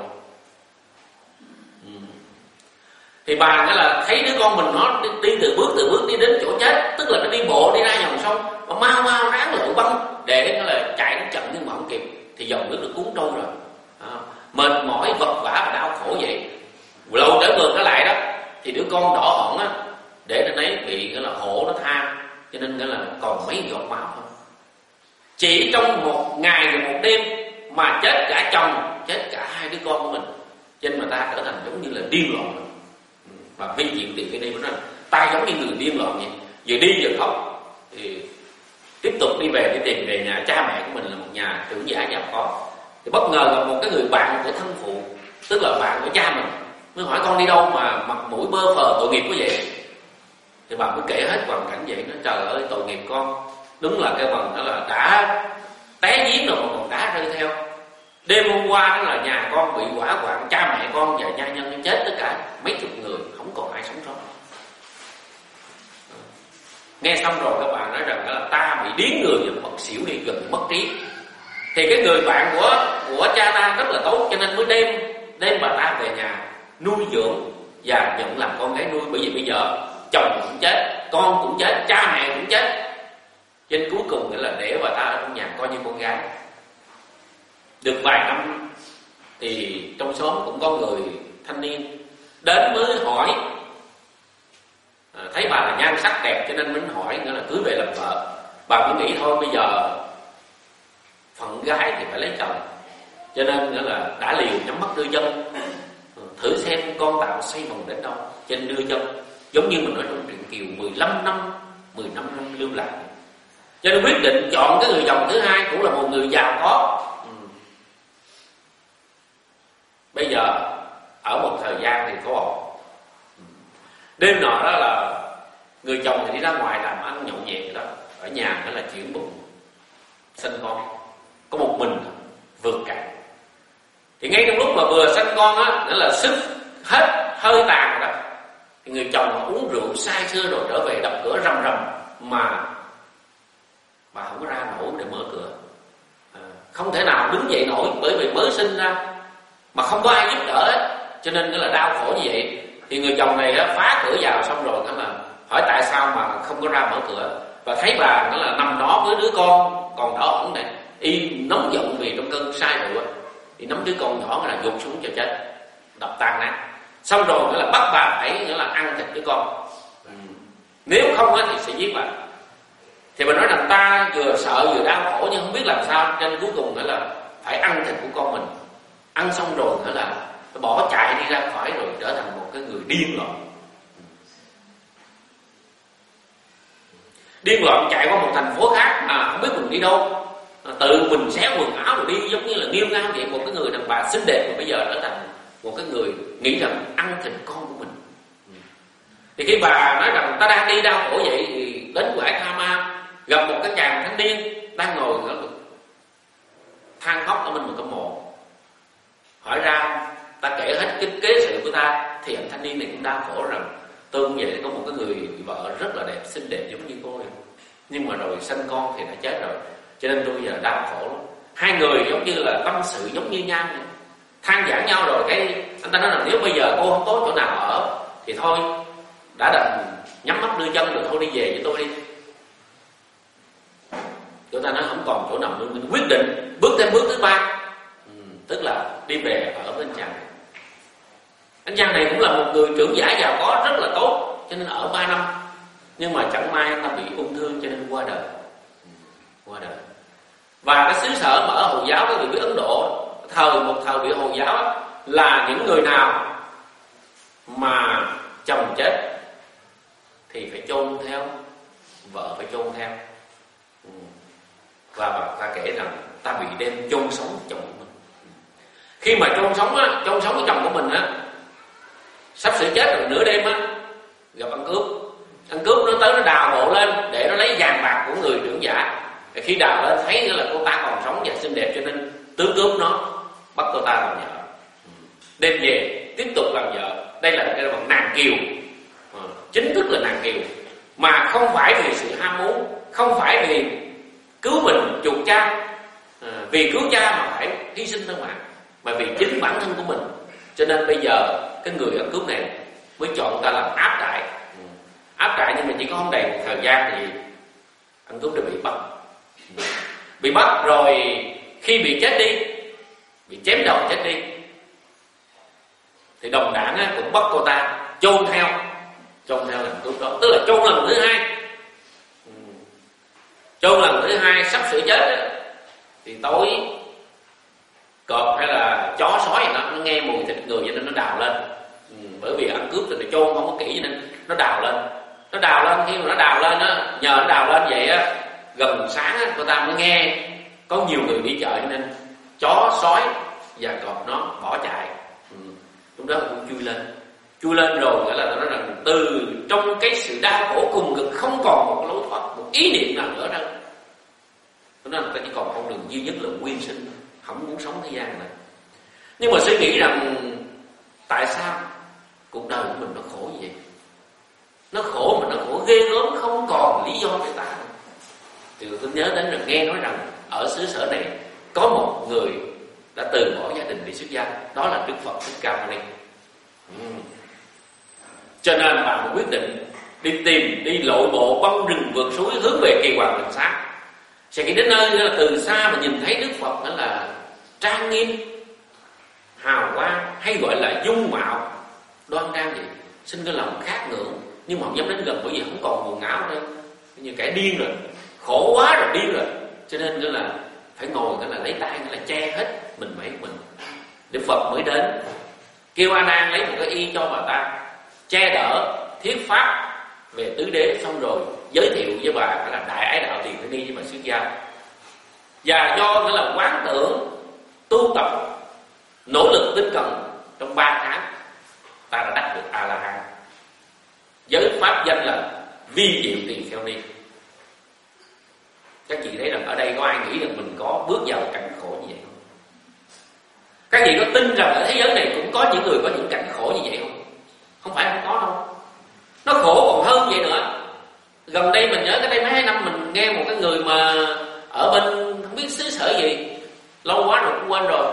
Thì bà nghĩa là thấy đứa con mình nó đi từ bước đi đến chỗ chết, tức là nó đi bộ đi ra dòng sông, mà mau ráng lội băng để nó là chạy nó chậm nhưng mà không kịp, thì dòng nước được cuốn trôi rồi. Mệt mỏi vật vã và đau khổ vậy. Lâu trở ngược trở lại đó, thì đứa con đỏ hỏn á, để nó ấy bị nghĩa là hổ nó tha, cho nên nghĩa là còn mấy giọt máu thôi. Chỉ trong một ngày và một đêm mà chết cả chồng, chết cả hai đứa con của mình, cho nên mà ta trở thành giống như là điên loạn. Và Vi Diệu Tỳ Kheo Ni nói ta giống như người điên loạn vậy, vừa đi vừa khóc, thì tiếp tục đi về để tìm về nhà. Cha mẹ của mình là một nhà trưởng giả giàu có, thì bất ngờ gặp một cái người bạn của thân phụ, tức là bạn của cha mình, mới hỏi con đi đâu mà mặt mũi bơ phờ tội nghiệp quá vậy. Thì bà mới kể hết hoàn cảnh vậy. Nó trời ơi tội nghiệp con, đúng là cái phần đó là đã té giếng rồi mà còn đá rơi theo. Đêm hôm qua đó là nhà con bị hỏa hoạn, cha mẹ con và gia nhân chết tất cả mấy chục người, không còn ai sống sót. Nghe xong rồi các bạn nói rằng là ta bị điếng người và mất xỉu đi, gần mất trí. Thì cái người bạn của cha ta rất là tốt, cho nên mới đem bà ta về nhà nuôi dưỡng và nhận làm con gái nuôi. Bởi vì bây giờ chồng cũng chết, con cũng chết, cha mẹ cũng chết, cho nên cuối cùng nghĩa là để bà ta ở trong nhà coi như con gái. Được vài năm thì trong xóm cũng có người thanh niên đến mới hỏi, thấy bà là nhan sắc đẹp cho nên mình hỏi, nghĩa là cưới về làm vợ. Bà cũng nghĩ thôi bây giờ phận gái thì phải lấy chồng, cho nên nghĩa là đã liều nhắm mắt đưa chân, thử xem con tạo xoay vòng đến đâu, cho nên đưa chân. Giống như mình nói trong truyện Kiều, 15 năm lưu lạc, cho nên quyết định chọn cái người chồng thứ hai cũng là một người giàu có. Bây giờ ở một thời gian thì có ổn. Đêm nọ đó là người chồng thì đi ra ngoài làm ăn nhậu nhẹt đó, ở nhà đó là chuyển bụng sinh con, có một mình vượt cạn. Thì ngay trong lúc mà vừa sinh con á, nghĩa là sức hết hơi tàn rồi đó, thì người chồng mà uống rượu say sưa rồi trở về đập cửa rầm rầm, mà bà không có ra nổi để mở cửa, không thể nào đứng dậy nổi, bởi vì mới sinh ra mà không có ai giúp đỡ ấy. Cho nên là đau khổ như vậy. Thì người chồng này phá cửa vào xong rồi đó là hỏi tại sao mà không có ra mở cửa, và thấy bà nó là nằm đó với đứa con còn đỏ ẩn này, y nóng giận vì trong cơn say rượu thì nắm đứa con nhỏ là gục xuống cho chết, đập tan nát. Xong rồi là bắt bà phải nghĩa là ăn thịt đứa con, nếu không thì sẽ giết bà. Thì bà nói rằng ta vừa sợ vừa đau khổ nhưng không biết làm sao, cho nên cuối cùng nữa là phải ăn thịt của con mình. Ăn xong rồi nữa là bỏ chạy đi ra khỏi, rồi trở thành một cái người điên loạn. Điên loạn chạy qua một thành phố khác mà không biết mình đi đâu, tự mình xé quần áo rồi đi giống như là nghiêu ngao vậy. Một cái người đàn bà xinh đẹp mà bây giờ trở thành một cái người nghĩ rằng ăn thịt con của mình. Thì khi bà nói rằng ta đang đi đau khổ vậy, thì đến quải Tha Ma gặp một cái chàng thanh niên đang ngồi than khóc ở bên một cái mộ. Hỏi ra ta kể hết cái kế sự của ta, thì anh thanh niên này cũng đau khổ rằng tôi cũng vậy, có một cái người vợ rất là đẹp, xinh đẹp giống như cô này, nhưng mà rồi sinh con thì đã chết rồi, cho nên tôi giờ đau khổ lắm. Hai người giống như là tâm sự giống như nhau vậy, than giảng nhau. Rồi cái anh ta nói là nếu bây giờ cô không có chỗ nào ở thì thôi, đã đành nhắm mắt đưa chân rồi, thôi đi về với tôi đi. Chúng ta nói không còn chỗ nào nữa, mình quyết định bước thêm bước thứ ba, tức là đi về ở với anh chàng này. Anh chàng này cũng là một người trưởng giả giàu có rất là tốt, cho nên ở 3 năm. Nhưng mà chẳng may anh ta bị ung thư cho nên qua đời. Và cái xứ sở mà ở Hồi giáo, cái người biết Ấn Độ một thời bị Hồi giáo là những người nào mà chồng chết thì phải chôn theo, vợ phải chôn theo. Và bà ta kể rằng ta bị đem chôn sống chồng của mình. Khi mà chôn sống cái chồng của mình sắp sửa chết rồi, nửa đêm gặp ăn cướp nó tới, nó đào bộ lên để nó lấy vàng bạc của người trưởng giả. Khi đào lên thấy là cô ta còn sống và xinh đẹp, cho nên tướng cướp nó bắt cô ta làm vợ, đem về tiếp tục làm vợ. Đây là cái bằng nàng kiều, chính thức là nàng kiều, mà không phải vì sự ham muốn, không phải vì cứu mình chuộc cha, vì cứu cha mà phải hy sinh thân mạng, mà vì chính bản thân của mình. Cho nên bây giờ cái người ăn cướp này mới chọn người ta làm áp trại, nhưng mà chỉ có không đầy một thời gian thì ăn cướp đã bị bắt rồi. Khi bị chết đi, bị chém đầu chết đi, thì đồng đảng cũng bắt cô ta chôn theo lần cướp đó, tức là chôn lần thứ hai. Chôn lần thứ hai sắp sửa chết thì tối cọp hay là chó sói gì đó, nó nghe mùi thịt người cho nên nó đào lên. Bởi vì ăn cướp thì nó chôn không có kỹ cho nên nó đào lên. Khi mà nó đào lên nhờ nó đào lên vậy gần sáng á, cô ta mới nghe có nhiều người đi chợ, cho nên chó sói và cọp nó bỏ chạy. Lúc đó cũng chui lên rồi nghĩa là nó nói rằng từ trong cái sự đau khổ cùng cực không còn một lối thoát, một ý niệm nào nữa đâu. Cho nên người ta chỉ còn con đường duy nhất là quyên sinh, không muốn sống thế gian nữa. Nhưng mà suy nghĩ rằng tại sao cuộc đời của mình nó khổ như vậy? Nó khổ mà nó khổ ghê gớm, không còn lý do để ta. Thì tôi nhớ đến rằng nghe nói rằng ở xứ sở này có một người đã từ bỏ gia đình đi xuất gia, đó là Đức Phật Thích Ca Mâu Ni. Cho nên bà quyết định đi lội bộ băng rừng vượt suối hướng về Kỳ Hoàng Đằng Sát. Sẽ khi đến nơi là từ xa mà nhìn thấy Đức Phật đó là trang nghiêm, hào quang, hay gọi là dung mạo đoan trang vậy, sinh cái lòng khát ngưỡng, nhưng mà không dám đến gần bởi vì không còn buồn não nữa, như kẻ điên rồi, khổ quá rồi, điên rồi, cho nên nữa là phải ngồi cái là lấy tay cái là che hết mình mình. Đức Phật mới đến kêu A Nan lấy một cái y cho bà ta che đỡ thuyết pháp về tứ đế, xong rồi giới thiệu với bà là đại ái đạo Tiền Khởi Ni với bà xuất gia. Và do cái là quán tưởng tu tập nỗ lực tinh cần trong 3 tháng, ta đã đắc được A La Hán, với pháp danh là Vi Diệu Tiền Kheo Ni. Các chị thấy rằng ở đây có ai nghĩ rằng mình có bước vào cảnh khổ như vậy không? Các chị có tin rằng ở thế giới này cũng có những người có những cảnh khổ như vậy không? Không phải không có đâu. Nó khổ còn hơn vậy nữa. Gần đây mình nhớ cái đây mấy năm mình nghe một cái người mà ở bên không biết xứ sở gì, lâu quá rồi cũng quên rồi,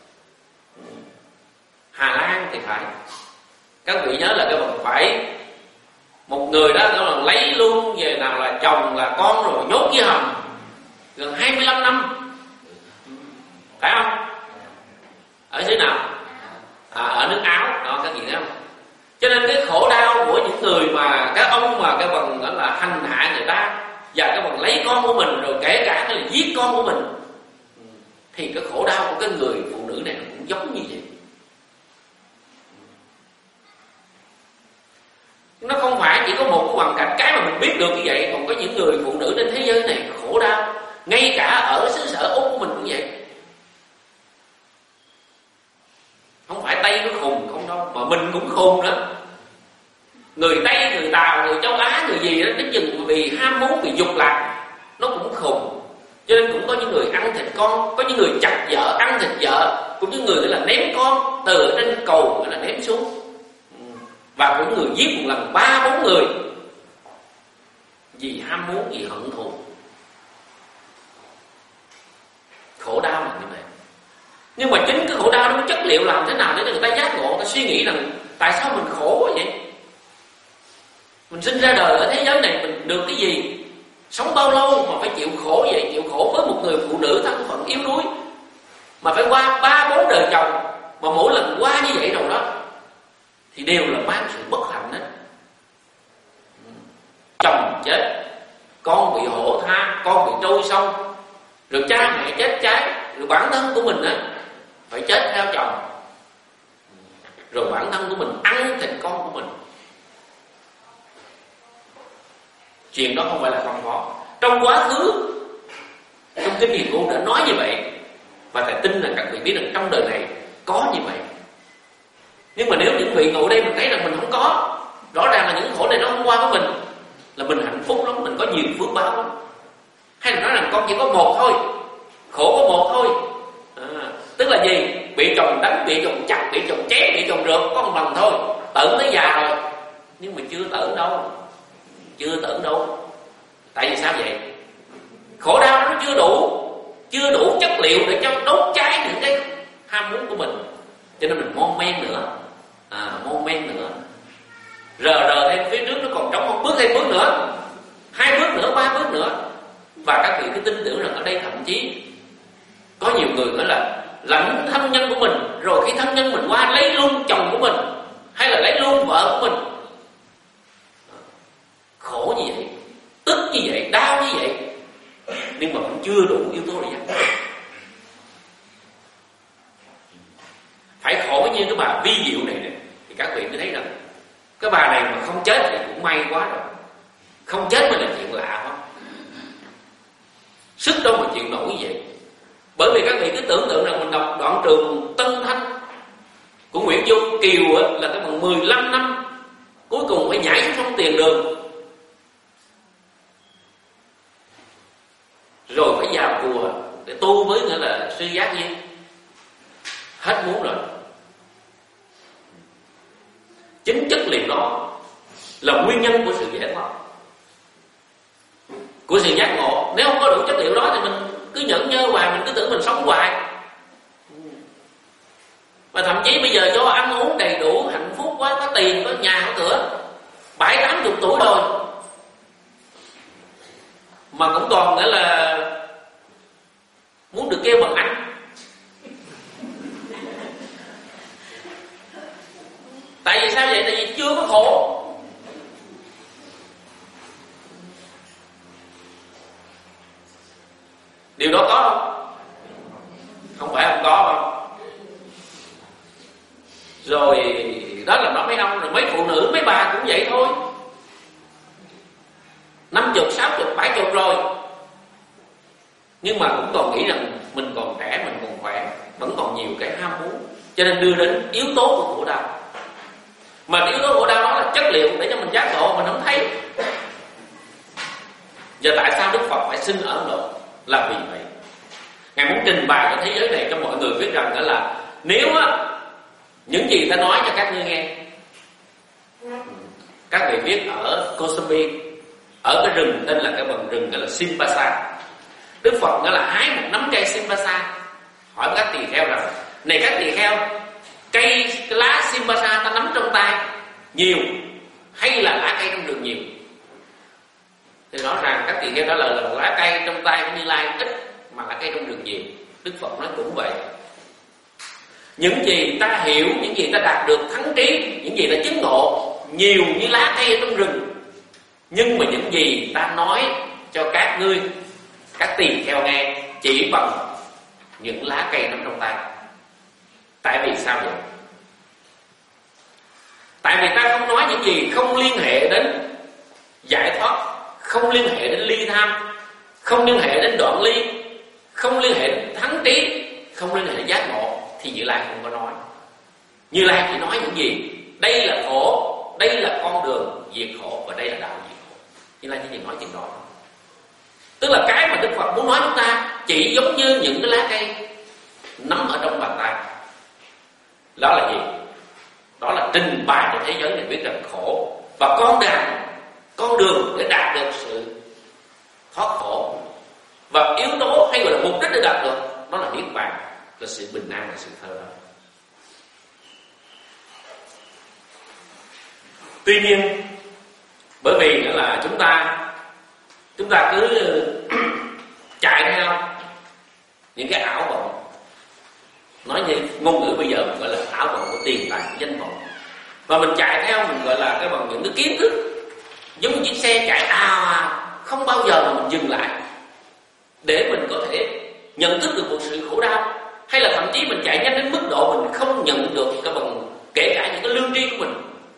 Hà Lan thì phải. Các vị nhớ là cái phần phải một người đó là lấy luôn về nào là chồng là con rồi nhốt với hầm gần 25 năm, phải không? Ở xứ nào? Ở nước Áo đó, các vị thấy không? Cho nên cái khổ đau của những người mà các ông mà cái phần đó là hành hạ người ta và cái phần lấy con của mình rồi kể cả cái là giết con của mình, thì cái khổ đau của cái người phụ nữ này cũng giống như vậy. Nó không phải chỉ có một hoàn cảnh cái mà mình biết được như vậy, còn có những người phụ nữ trên thế giới này khổ đau, ngay cả ở xứ sở Úc của mình cũng vậy. Không phải Tây nó khùng không đâu, mà mình cũng khùng đó. Người Tây, người Tàu, người châu Á, người gì đó đến chừng vì ham muốn, vì dục lạc, nó cũng khùng. Cho nên cũng có những người ăn thịt con, có những người chặt vợ, ăn thịt vợ, cũng những người là ném con từ ở trên cầu là ném xuống. Và cũng người giết một lần 3-4 người vì ham muốn, vì hận thù. Khổ đau là như vậy. Nhưng mà chính cái khổ đau nó chất liệu làm thế nào để cho người ta giác ngộ, người ta suy nghĩ rằng tại sao mình khổ quá vậy? Mình sinh ra đời ở thế giới này mình được cái gì? Sống bao lâu mà phải chịu khổ vậy? Chịu khổ với một người phụ nữ thân phận yếu đuối, mà phải qua 3-4 đời chồng, mà mỗi lần qua như vậy rồi đó thì đều là mang sự bất hạnh hết. Chồng chết, con bị hổ tha, con bị trôi sông, rồi cha mẹ chết cháy, rồi bản thân của mình á phải chết theo chồng, rồi bản thân của mình ăn thịt con của mình. Chuyện đó không phải là không có. Trong quá khứ, trong kinh điển cô đã nói như vậy, và thầy tin là các vị biết rằng trong đời này có như vậy. Nhưng mà nếu những vị ngồi đây mình thấy rằng mình không có, rõ ràng là những khổ này nó không qua với mình, là mình hạnh phúc lắm, mình có nhiều phước báo lắm. Hay là nói rằng con chỉ có một thôi, khổ có một thôi. Tức là gì? Bị chồng đánh, bị chồng chặt, bị chồng chém, bị chồng rượt có một lần thôi, tận tới già rồi. Nhưng mà chưa tận đâu. Chưa tận đâu. Tại vì sao vậy? Khổ đau nó chưa đủ chất liệu để cho đốt cháy những cái ham muốn của mình. Cho nên mình mon men nữa, mon men nữa, rờ thêm phía trước nó còn trống không, bước thêm bước nữa, 2 bước nữa, 3 bước nữa. Và các vị cứ tin tưởng rằng ở đây thậm chí có nhiều người nữa là lãnh thân nhân của mình, rồi khi thân nhân mình qua lấy luôn chồng của mình, hay là lấy luôn vợ của mình. Khổ như vậy, tức như vậy, đau như vậy, nhưng mà cũng chưa đủ yếu tố để giác ngộ. Phải khổ như cái bà Vi Diệu này nè, thì các vị mới thấy rằng cái bà này mà không chết thì cũng may quá rồi. Không chết mới là chuyện lạ quá. sức đâu mà chịu nổi như vậy. Bởi vì các vị cứ tưởng tượng rằng mình đọc đoạn Trường Tân Thanh của Nguyễn Du Kiều là cái bằng 15 năm cuối cùng phải nhảy xuống sông Tiền Đường, rồi phải vào chùa để tu với nghĩa là sư giác duyên. Hết muốn rồi. Chính chất liệu đó là nguyên nhân của sự giải thoát, của sự giác ngộ. Nếu không có đủ chất liệu đó thì mình cứ nhẫn nhơ hoài, mình cứ tưởng mình sống hoài. Và thậm chí bây giờ do ăn uống đầy đủ, hạnh phúc quá, có tiền, có nhà, có cửa, 70-80 tuổi rồi mà cũng còn nghĩa là muốn được kêu bằng anh. Tại vì sao vậy? Tại vì chưa có khổ. Điều đó có không? Không phải không có không? Rồi đó là nói mấy ông, rồi mấy phụ nữ, mấy bà cũng vậy thôi. 50, 60, 70 rồi, nhưng mà cũng còn nghĩ rằng mình còn trẻ, mình còn khỏe, vẫn còn nhiều cái ham muốn, cho nên đưa đến yếu tố của khổ đau. Mà yếu tố khổ đau đó là chất liệu để cho mình giác ngộ, mình không thấy. Giờ tại sao Đức Phật phải sinh ở Ấn Độ? Là vì vậy Ngài muốn trình bày cho thế giới này, cho mọi người biết rằng đó là nếu á, những gì ta nói cho các ngươi nghe. Các vị biết ở Kosambi, ở cái rừng tên là cái rừng gọi là Simpasa, Đức Phật đó là hái một nắm cây Simpasa, hỏi các tỳ kheo rằng: này các tỳ kheo, cái lá Simpasa ta nắm trong tay nhiều hay là lá cây trong rừng nhiều? Thì rõ ràng các tỳ kheo trả lời là lá cây trong tay của Như Lai ít mà lá cây trong rừng nhiều. Đức Phật nói cũng vậy. Những gì ta hiểu, những gì ta đạt được thắng trí, những gì ta chứng ngộ nhiều như lá cây ở trong rừng, nhưng mà những gì ta nói cho các ngươi, các tỳ kheo nghe, chỉ bằng những lá cây nắm trong tay. Tại vì sao vậy? Tại vì ta không nói những gì không liên hệ đến giải thoát, không liên hệ đến ly tham, không liên hệ đến đoạn ly, không liên hệ đến thắng trí, không liên hệ đến giác ngộ, thì Như Lai không có nói. Như Lai chỉ nói những gì? Đây là khổ, đây là con đường diệt khổ, và đây là đạo diệt khổ. Như Lai chỉ nói chuyện đó. Tức là cái mà Đức Phật muốn nói chúng ta chỉ giống như những cái lá cây nắm ở trong bàn tay. Đó là gì? Đó là trình bày cho thế giới này biết rằng khổ, và con đường để đạt được sự thoát khổ, và yếu tố hay gọi là mục đích để đạt được đó là niết bàn, là sự bình an, là sự thơ đó. Tuy nhiên, bởi vì nữa là chúng ta cứ chạy theo những cái ảo vọng, nói như ngôn ngữ bây giờ mình gọi là ảo vọng của tiền tài, danh vọng, và mình chạy theo, mình gọi là cái bằng những cái kiến thức giống như chiếc xe chạy không bao giờ mà mình dừng lại để mình có thể nhận thức được một sự khổ đau, hay là thậm chí mình chạy nhanh đến mức độ mình không nhận được cái bằng kể cả những cái lương tri của mình.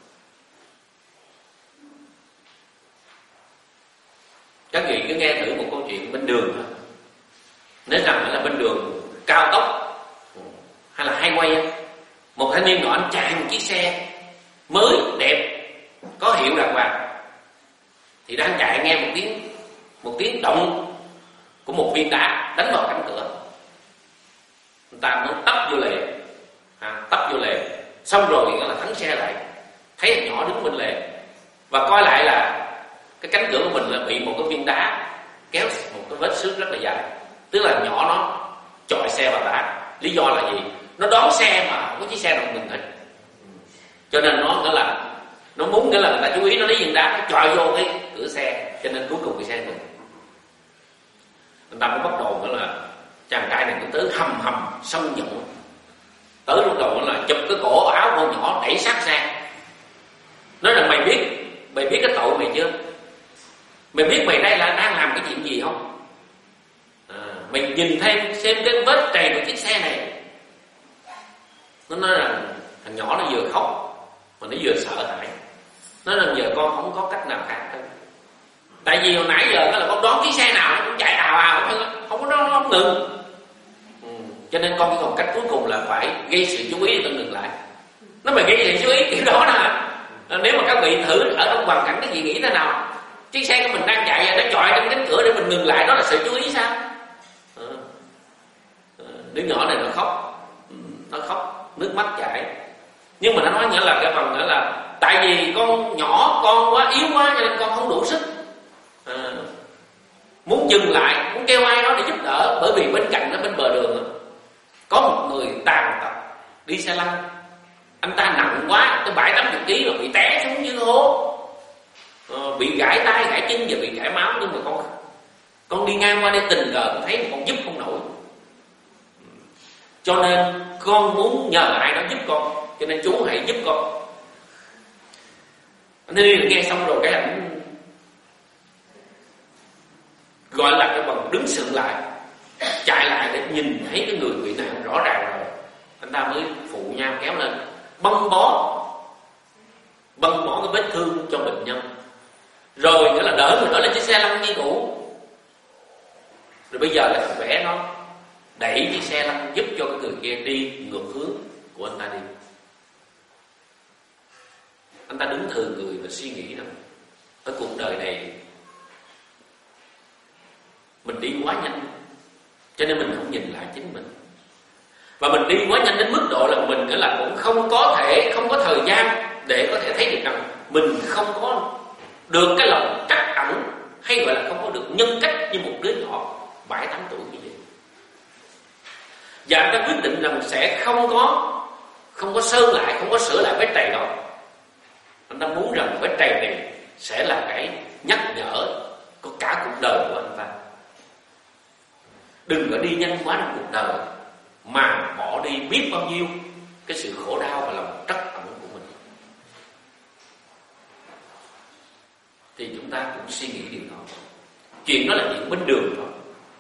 Các vị cứ nghe thử một câu chuyện bên đường thôi. Nếu rằng là bên đường cao tốc hay là highway, một thanh niên nọ anh chạy một chiếc xe mới đẹp, có hiệu đàng hoàng, thì đang chạy nghe một tiếng động của một viên đá đánh vào cánh cửa. Người ta mới tấp vô lề, xong rồi thì là thắng xe lại, thấy thằng nhỏ đứng bên lề và coi lại là cái cánh cửa của mình là bị một cái viên đá kéo một cái vết xước rất là dài. Tức là nhỏ nó chọi xe vào đá. Lý do là gì? Nó đón xe mà không có chiếc xe nào ngừng hết, cho nên nó nghĩa là nó muốn nghĩa là người ta chú ý, nó lấy viên đá nó chọi vô cái cửa xe, cho nên cuối cùng cái xe ngừng. Người ta mới bắt đầu nghĩa là chàng trai này cũng tới hầm sông nhụng, tới lúc đầu là chụp cái cổ áo con nhỏ đẩy sát xe, nói là mày biết cái tội mày chưa? Mày biết mày đây là đang làm cái chuyện gì không? Mày nhìn xem cái vết trầy của chiếc xe này. Nó nói rằng thằng nhỏ nó vừa khóc mà nó vừa sợ hãi. Nói rằng giờ con không có cách nào khác đâu. Tại vì hồi nãy giờ nó là con đón chiếc xe nào nó cũng chạy ào thôi. không ngừng. Cho nên con chỉ còn cách cuối cùng là phải gây sự chú ý để con ngừng lại. Nó mà gây sự chú ý kiểu đó nè, nếu mà các vị thử ở trong hoàn cảnh cái gì nghĩ thế nào? Chiếc xe của mình đang chạy nó chọi trong cánh cửa để mình ngừng lại, đó là sự chú ý sao? Đứa nhỏ này nó khóc nước mắt chảy, nhưng mà nó nói nghĩa là cái phần nữa là tại vì con nhỏ, con quá yếu quá cho nên con không đủ sức, muốn dừng lại, muốn kêu ai đó để giúp đỡ. Bởi vì bên cạnh nó bên bờ đường có một người tàn tật đi xe lăn, anh ta nặng quá tới 70-80 kg rồi, bị té xuống dưới hố, bị gãy tay gãy chân và bị gãy máu. Nhưng mà con đi ngang qua đây tình cờ con thấy mà con giúp không nổi, cho nên con muốn nhờ ai đó giúp con, cho nên chú hãy giúp con. Anh đi nghe xong rồi cái ảnh gọi là cái bằng đứng sững lại, chạy lại để nhìn thấy cái người bị nạn rõ ràng rồi, anh ta mới phụ nhau kéo lên băng bó cái vết thương cho bệnh nhân, rồi nghĩa là đỡ người đó lên chiếc xe lăn như cũ. Rồi bây giờ là thằng bé nó đẩy chiếc xe lăn giúp cho cái người kia đi ngược hướng của anh ta đi. Anh ta đứng thừ người và suy nghĩ rằng ở cuộc đời này mình đi quá nhanh, cho nên mình không nhìn lại chính mình. Và mình đi quá nhanh đến mức độ là mình là cũng không có thời gian để có thể thấy được rằng mình không có được cái lòng trắc ẩn, hay gọi là không có được nhân cách như một đứa nhỏ 7-8 tuổi như vậy. Và anh ta quyết định rằng sẽ không có sơn lại, không có sửa lại vết trầy đó. Anh ta muốn rằng vết trầy này sẽ là cái nhắc nhở của cả cuộc đời của anh ta. Đừng có đi nhanh quá trong cuộc đời mà bỏ đi biết bao nhiêu cái sự khổ đau và lòng trắc ẩn của mình. Thì chúng ta cũng suy nghĩ điều đó. Chuyện đó là chuyện bên đường thôi.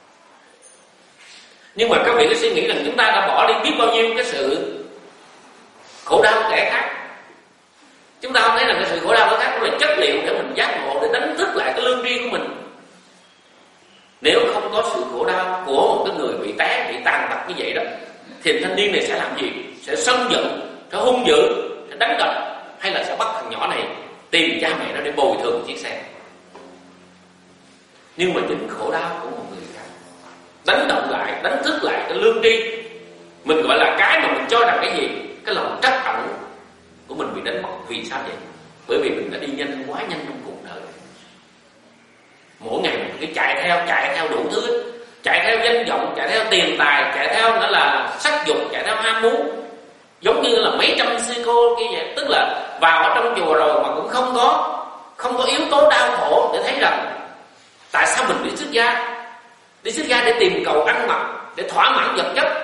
Nhưng mà các vị có suy nghĩ rằng chúng ta đã bỏ đi biết bao nhiêu cái sự khổ đau của kẻ khác. Chúng ta không thấy rằng cái sự khổ đau của kẻ khác là chất liệu để mình giác ngộ, để đánh thức lại cái lương tri của mình. Nếu không có sự khổ đau của một cái người bị té, bị tàn tật như vậy đó, thì thanh niên này sẽ làm gì? Sẽ sân giận, sẽ hung dữ, sẽ đánh đập, hay là sẽ bắt thằng nhỏ này tìm cha mẹ nó để bồi thường chiếc xe? Nhưng mà chính khổ đau của một người khác đánh động lại, đánh thức lại cái lương tri. Mình gọi là cái mà mình cho rằng cái gì? Cái lòng trắc ẩn của mình bị đánh mất. Vì sao vậy? Bởi vì mình đã đi nhanh, quá nhanh trong cuộc đời. Mỗi ngày mình cứ chạy theo đủ thứ, chạy theo danh vọng, chạy theo tiền tài, chạy theo nữa là sắc dục, chạy theo ham muốn. Giống như là mấy trăm sư cô kia vậy. Tức là vào ở trong chùa rồi mà cũng không có yếu tố đau khổ để thấy rằng tại sao mình đi xuất gia. Đi xuất gia để tìm cầu ăn mặc, để thỏa mãn vật chất,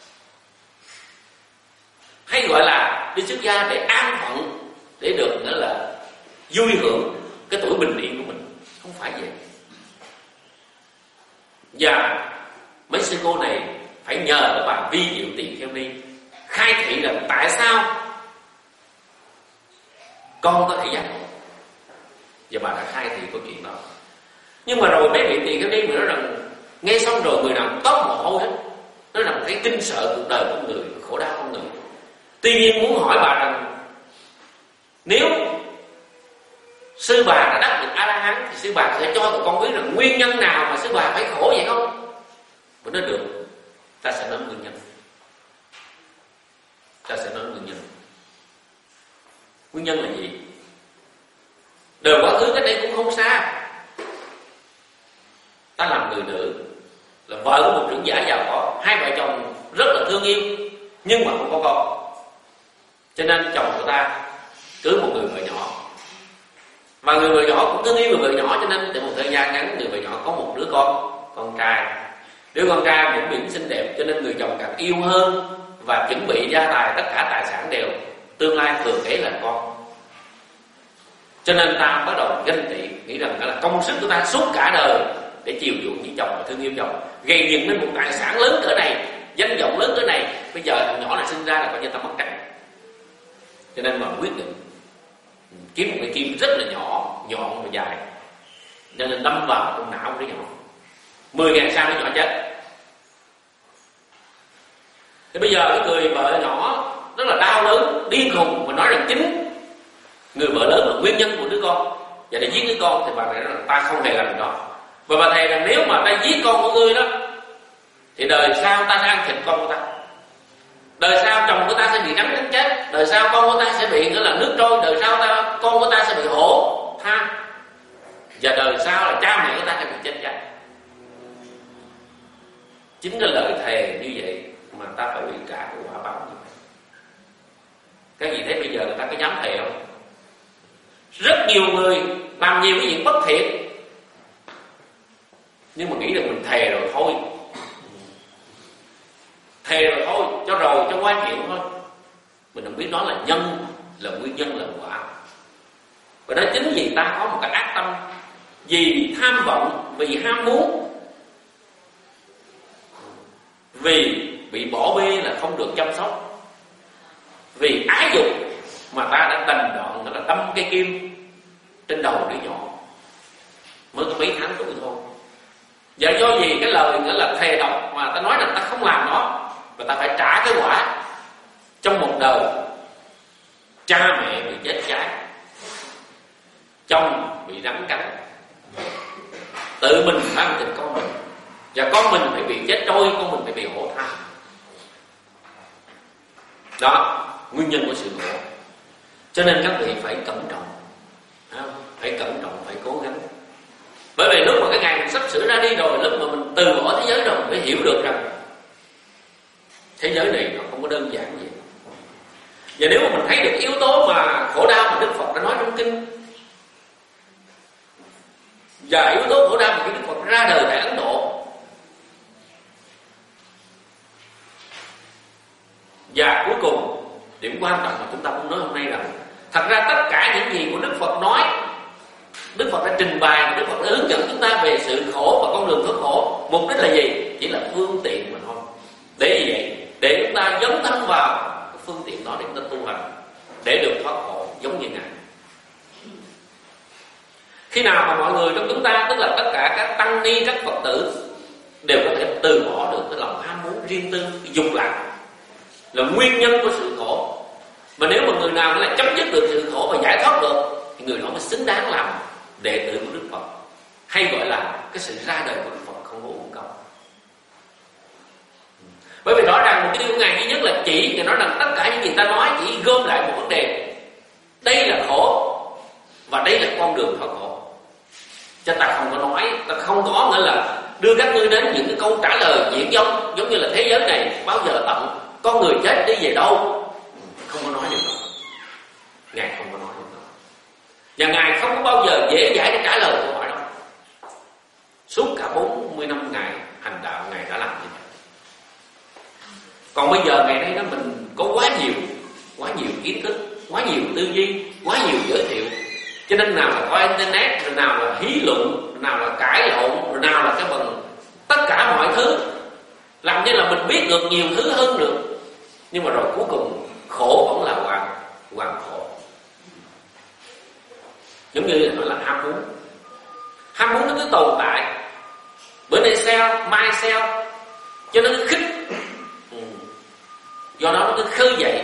hay gọi là đi xuất gia để an phận, để được nữa là vui hưởng cái tuổi bình yên của mình. Không phải vậy. Và mấy sư cô này phải nhờ các bà Vi Diệu Tỳ Kheo Ni khai thị rằng tại sao con có thể giác ngộ. Và bà đã khai thị câu chuyện đó. Nhưng mà rồi mấy vị tỳ kheo ni nói rằng nghe xong rồi người nào toát mồ hôi hết, nói rằng thấy kinh sợ cuộc đời con người, khổ đau con người. Tuy nhiên muốn hỏi bà rằng nếu sư bà đã đắc được A-la-hán thì sư bà sẽ cho tụi con biết rằng nguyên nhân nào mà sư bà phải khổ vậy không? Bà nói được, ta sẽ nói nguyên nhân. Nguyên nhân là gì? Đời quá khứ cách đây cũng không xa, ta làm người nữ, là vợ của một trưởng giả giàu có, hai vợ chồng rất là thương yêu nhưng mà không có con. Cho nên chồng của ta cưới một người vợ nhỏ, và người vợ nhỏ cũng thương yêu người vợ nhỏ, cho nên từ một thời gian ngắn người vợ nhỏ có một đứa con trai. Đứa con trai cũng biển xinh đẹp, cho nên người chồng càng yêu hơn và chuẩn bị gia tài, tất cả tài sản đều tương lai thừa kế là con. Cho nên ta bắt đầu ganh tị, nghĩ rằng đó là công sức của ta suốt cả đời để chiều chuộng chị chồng và thương yêu chồng, gây dựng lên một tài sản lớn cỡ này, danh vọng lớn cỡ này. Bây giờ thằng nhỏ này sinh ra là coi như ta mất trắng. Cho nên mà quyết định kiếm một cái kim rất là nhỏ, nhọn và dài, cho nên đâm vào trong não của đứa nhỏ. 10 ngày sau đứa nhỏ chết. Thì bây giờ cái người vợ nhỏ rất là đau đớn, điên khùng mà nói rằng chính người vợ lớn là nguyên nhân của đứa con, và để giết đứa con, thì bà nói rằng ta không hề làm điều đó. Và bà thề rằng nếu mà ta giết con của ngươi đó, thì đời sau ta sẽ ăn thịt con của ta, đời sau chồng của ta sẽ bị rắn cắn chết, đời sau con của ta sẽ bị nghĩa là nước trôi, đời sau con của ta sẽ bị hổ tha, và đời sau là cha mẹ của ta sẽ bị chết cháy. Chính cái lời thề như vậy mà ta phải bị trả cái quả báo như vậy. Các vị thấy bây giờ người ta có dám thề không? Rất nhiều người làm nhiều cái chuyện bất thiện, nhưng mà nghĩ rằng mình thề rồi thôi, thề rồi thôi, cho rồi cho qua chuyện thôi. Mình không biết đó là nhân, là nguyên nhân, là quả. Và đó chính vì ta có một cái ác tâm, vì tham vọng, vì ham muốn, vì bị bỏ bê là không được chăm sóc, vì ái dục mà ta đã đành đoạn, đó là đâm cây kim trên đầu đứa nhỏ mới có mấy tháng tuổi thôi. Và do gì cái lời nghĩa là thề độc mà ta nói rằng ta không làm nó, và ta phải trả cái quả trong một đời. Cha mẹ bị chết cháy, chồng bị rắn cắn, tự mình ăn thịt con mình, và con mình phải bị chết trôi, con mình phải bị hổ tha. Đó, nguyên nhân của sự khổ. Cho nên các vị phải cẩn trọng, phải cẩn trọng, phải cố gắng. Bởi vì lúc mà cái ngày mình sắp sửa ra đi rồi, lúc mà mình từ bỏ thế giới rồi, mình phải hiểu được rằng thế giới này nó không có đơn giản gì. Và nếu mà mình thấy được yếu tố mà khổ đau mà Đức Phật đã nói trong kinh, và yếu tố khổ đau mà khi Đức Phật ra đời tại Ấn Độ, và cuối cùng điểm quan trọng mà chúng ta muốn nói hôm nay là thật ra tất cả những gì của Đức Phật nói, Đức Phật đã trình bày, Đức Phật đã hướng dẫn chúng ta về sự khổ và con đường thoát khổ. Mục đích là gì? Chỉ là phương tiện mà thôi. Để gì vậy? Để chúng ta dấn thân vào cái phương tiện đó để chúng ta tu hành, để được thoát khổ giống như Ngài. Khi nào mà mọi người trong chúng ta, tức là tất cả các tăng ni, các Phật tử đều có thể từ bỏ được cái lòng ham muốn riêng tư, cái dục lạc là nguyên nhân của sự khổ. Mà nếu mà người nào lại chấm dứt được sự khổ và giải thoát được, thì người đó mới xứng đáng làm đệ tử của Đức Phật, hay gọi là cái sự ra đời của Đức Phật không có uổng công. Bởi vì rõ ràng một cái điều Ngài duy nhất là chỉ, Ngài nói rằng tất cả những gì ta nói chỉ gom lại một vấn đề: đây là khổ và đây là con đường thoát khổ. Cho ta không có nói, ta không có nghĩa là đưa các ngươi đến những cái câu trả lời diễn giống như là thế giới này bao giờ tận, con người chết đi về đâu. Không có nói điều đó. Ngài không có nói điều đó. Và Ngài không có bao giờ dễ dãi để trả lời câu hỏi đó. Suốt cả 40 năm Ngài hành đạo, Ngài đã làm như vậy. Còn bây giờ ngày nay đó mình có quá nhiều kiến thức, quá nhiều tư duy, quá nhiều giới thiệu. Cho nên nào là có internet, rồi nào là hí luận, rồi nào là cãi lộn, rồi nào là cái bằng tất cả mọi thứ, làm như là mình biết được nhiều thứ hơn được. Nhưng mà rồi cuối cùng khổ vẫn là hoàn khổ. Giống như là nói là ham muốn. Ham muốn nó cứ tồn tại. Bữa nay sale, mai sale, cho nó cứ khích. Do đó nó cứ khơi dậy.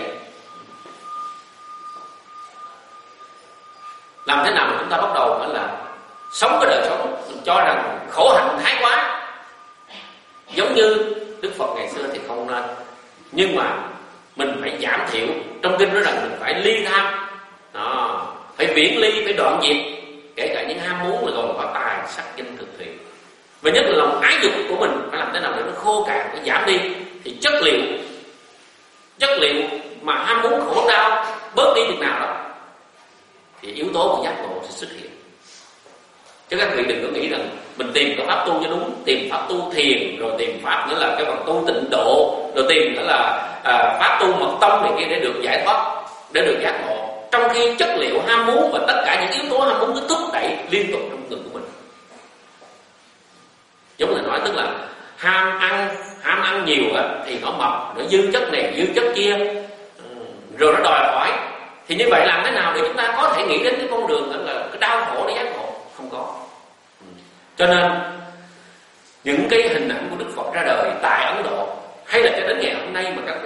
Làm thế nào mà chúng ta bắt đầu phải là sống cái đời sống mình cho rằng khổ hạnh thái quá. Giống như Đức Phật ngày xưa thì không nên, nhưng mà mình phải giảm thiểu. Trong kinh nói rằng mình phải ly tham đó, phải viễn ly, phải đoạn diệt kể cả những ham muốn là gồm có tài, sắc, danh, thực thiện. Và nhất là lòng ái dục của mình phải làm thế nào để nó khô cạn, nó giảm đi. Thì chất liệu mà ham muốn khổ đau bớt đi chừng nào đó thì yếu tố của giác ngộ sẽ xuất hiện. Chứ các vị đừng có nghĩ rằng mình tìm cái pháp tu cho đúng, tìm pháp tu thiền, rồi tìm pháp nữa là cái bằng tu tịnh độ, rồi tìm nữa là pháp tu mật tông này kia để được giải thoát, để được giác ngộ. Trong khi chất liệu ham muốn và tất cả những yếu tố ham muốn cứ thúc đẩy liên tục trong người của mình. Giống là nói tức là ham ăn nhiều thì nó mập, nó dư chất này, dư chất kia, rồi nó đòi hỏi. Thì như vậy làm thế nào để chúng ta có thể nghĩ đến cái con đường là cái đau khổ để giác ngộ? Không có. Cho nên những cái hình ảnh của Đức Phật ra đời tại Ấn Độ, hay là cho đến ngày hôm nay mà các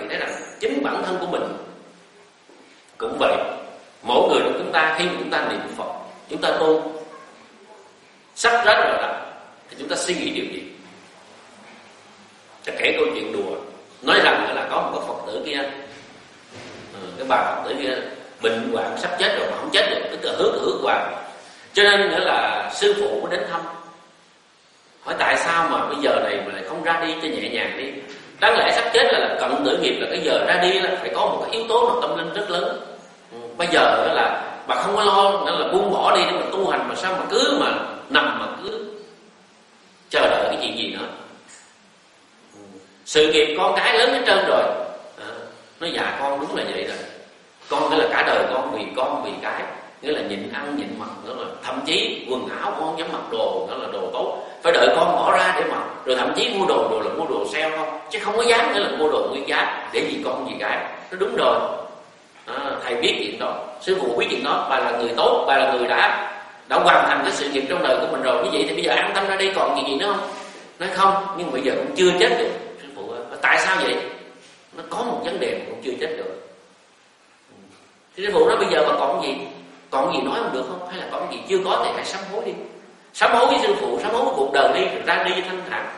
Sẽ kể câu chuyện đùa, nói rằng là có một cái Phật tử kia, cái bà Phật tử kia bệnh hoạn sắp chết rồi mà không chết được, tức là hứa hoạn. Cho nên nữa là sư phụ mới đến thăm, hỏi tại sao mà bây giờ này mà lại không ra đi cho nhẹ nhàng đi. Đáng lẽ sắp chết là cận tử nghiệp, là cái giờ ra đi là phải có một cái yếu tố tâm linh rất lớn. Bây giờ nữa là bà không có lo, nữa là buông bỏ đi để mà tu hành, mà sao mà cứ mà nằm mà cứ chờ đợi cái chuyện gì nữa. Sự nghiệp con cái lớn hết trơn rồi. Nói dạ con đúng là vậy rồi. Con nghĩa là cả đời con vì cái, nghĩa là nhịn ăn nhịn mặc, nữa là thậm chí quần áo con không dám mặc đồ, đó là đồ tốt, phải đợi con bỏ ra để mặc. Rồi thậm chí mua đồ là mua đồ sale không, chứ không có dám nghĩa là mua đồ nguyên giá để vì con vì cái. Nó đúng rồi. Thầy biết chuyện đó, sư phụ biết chuyện đó. Bà là người tốt, bà là người đã hoàn thành cái sự nghiệp trong đời của mình rồi. Như vậy thì bây giờ an tâm ra đây còn gì nữa không? Nói không, nhưng bây giờ cũng chưa chết được. Sư phụ ơi, tại sao vậy? Nó có một vấn đề mà cũng chưa chết được. Thì sư phụ nói bây giờ bà còn gì? Còn gì nói không được không? Hay là còn gì chưa có thì hãy sám hối đi. Sám hối với sư phụ, sám hối với cuộc đời đi, rồi ra đi thanh thản.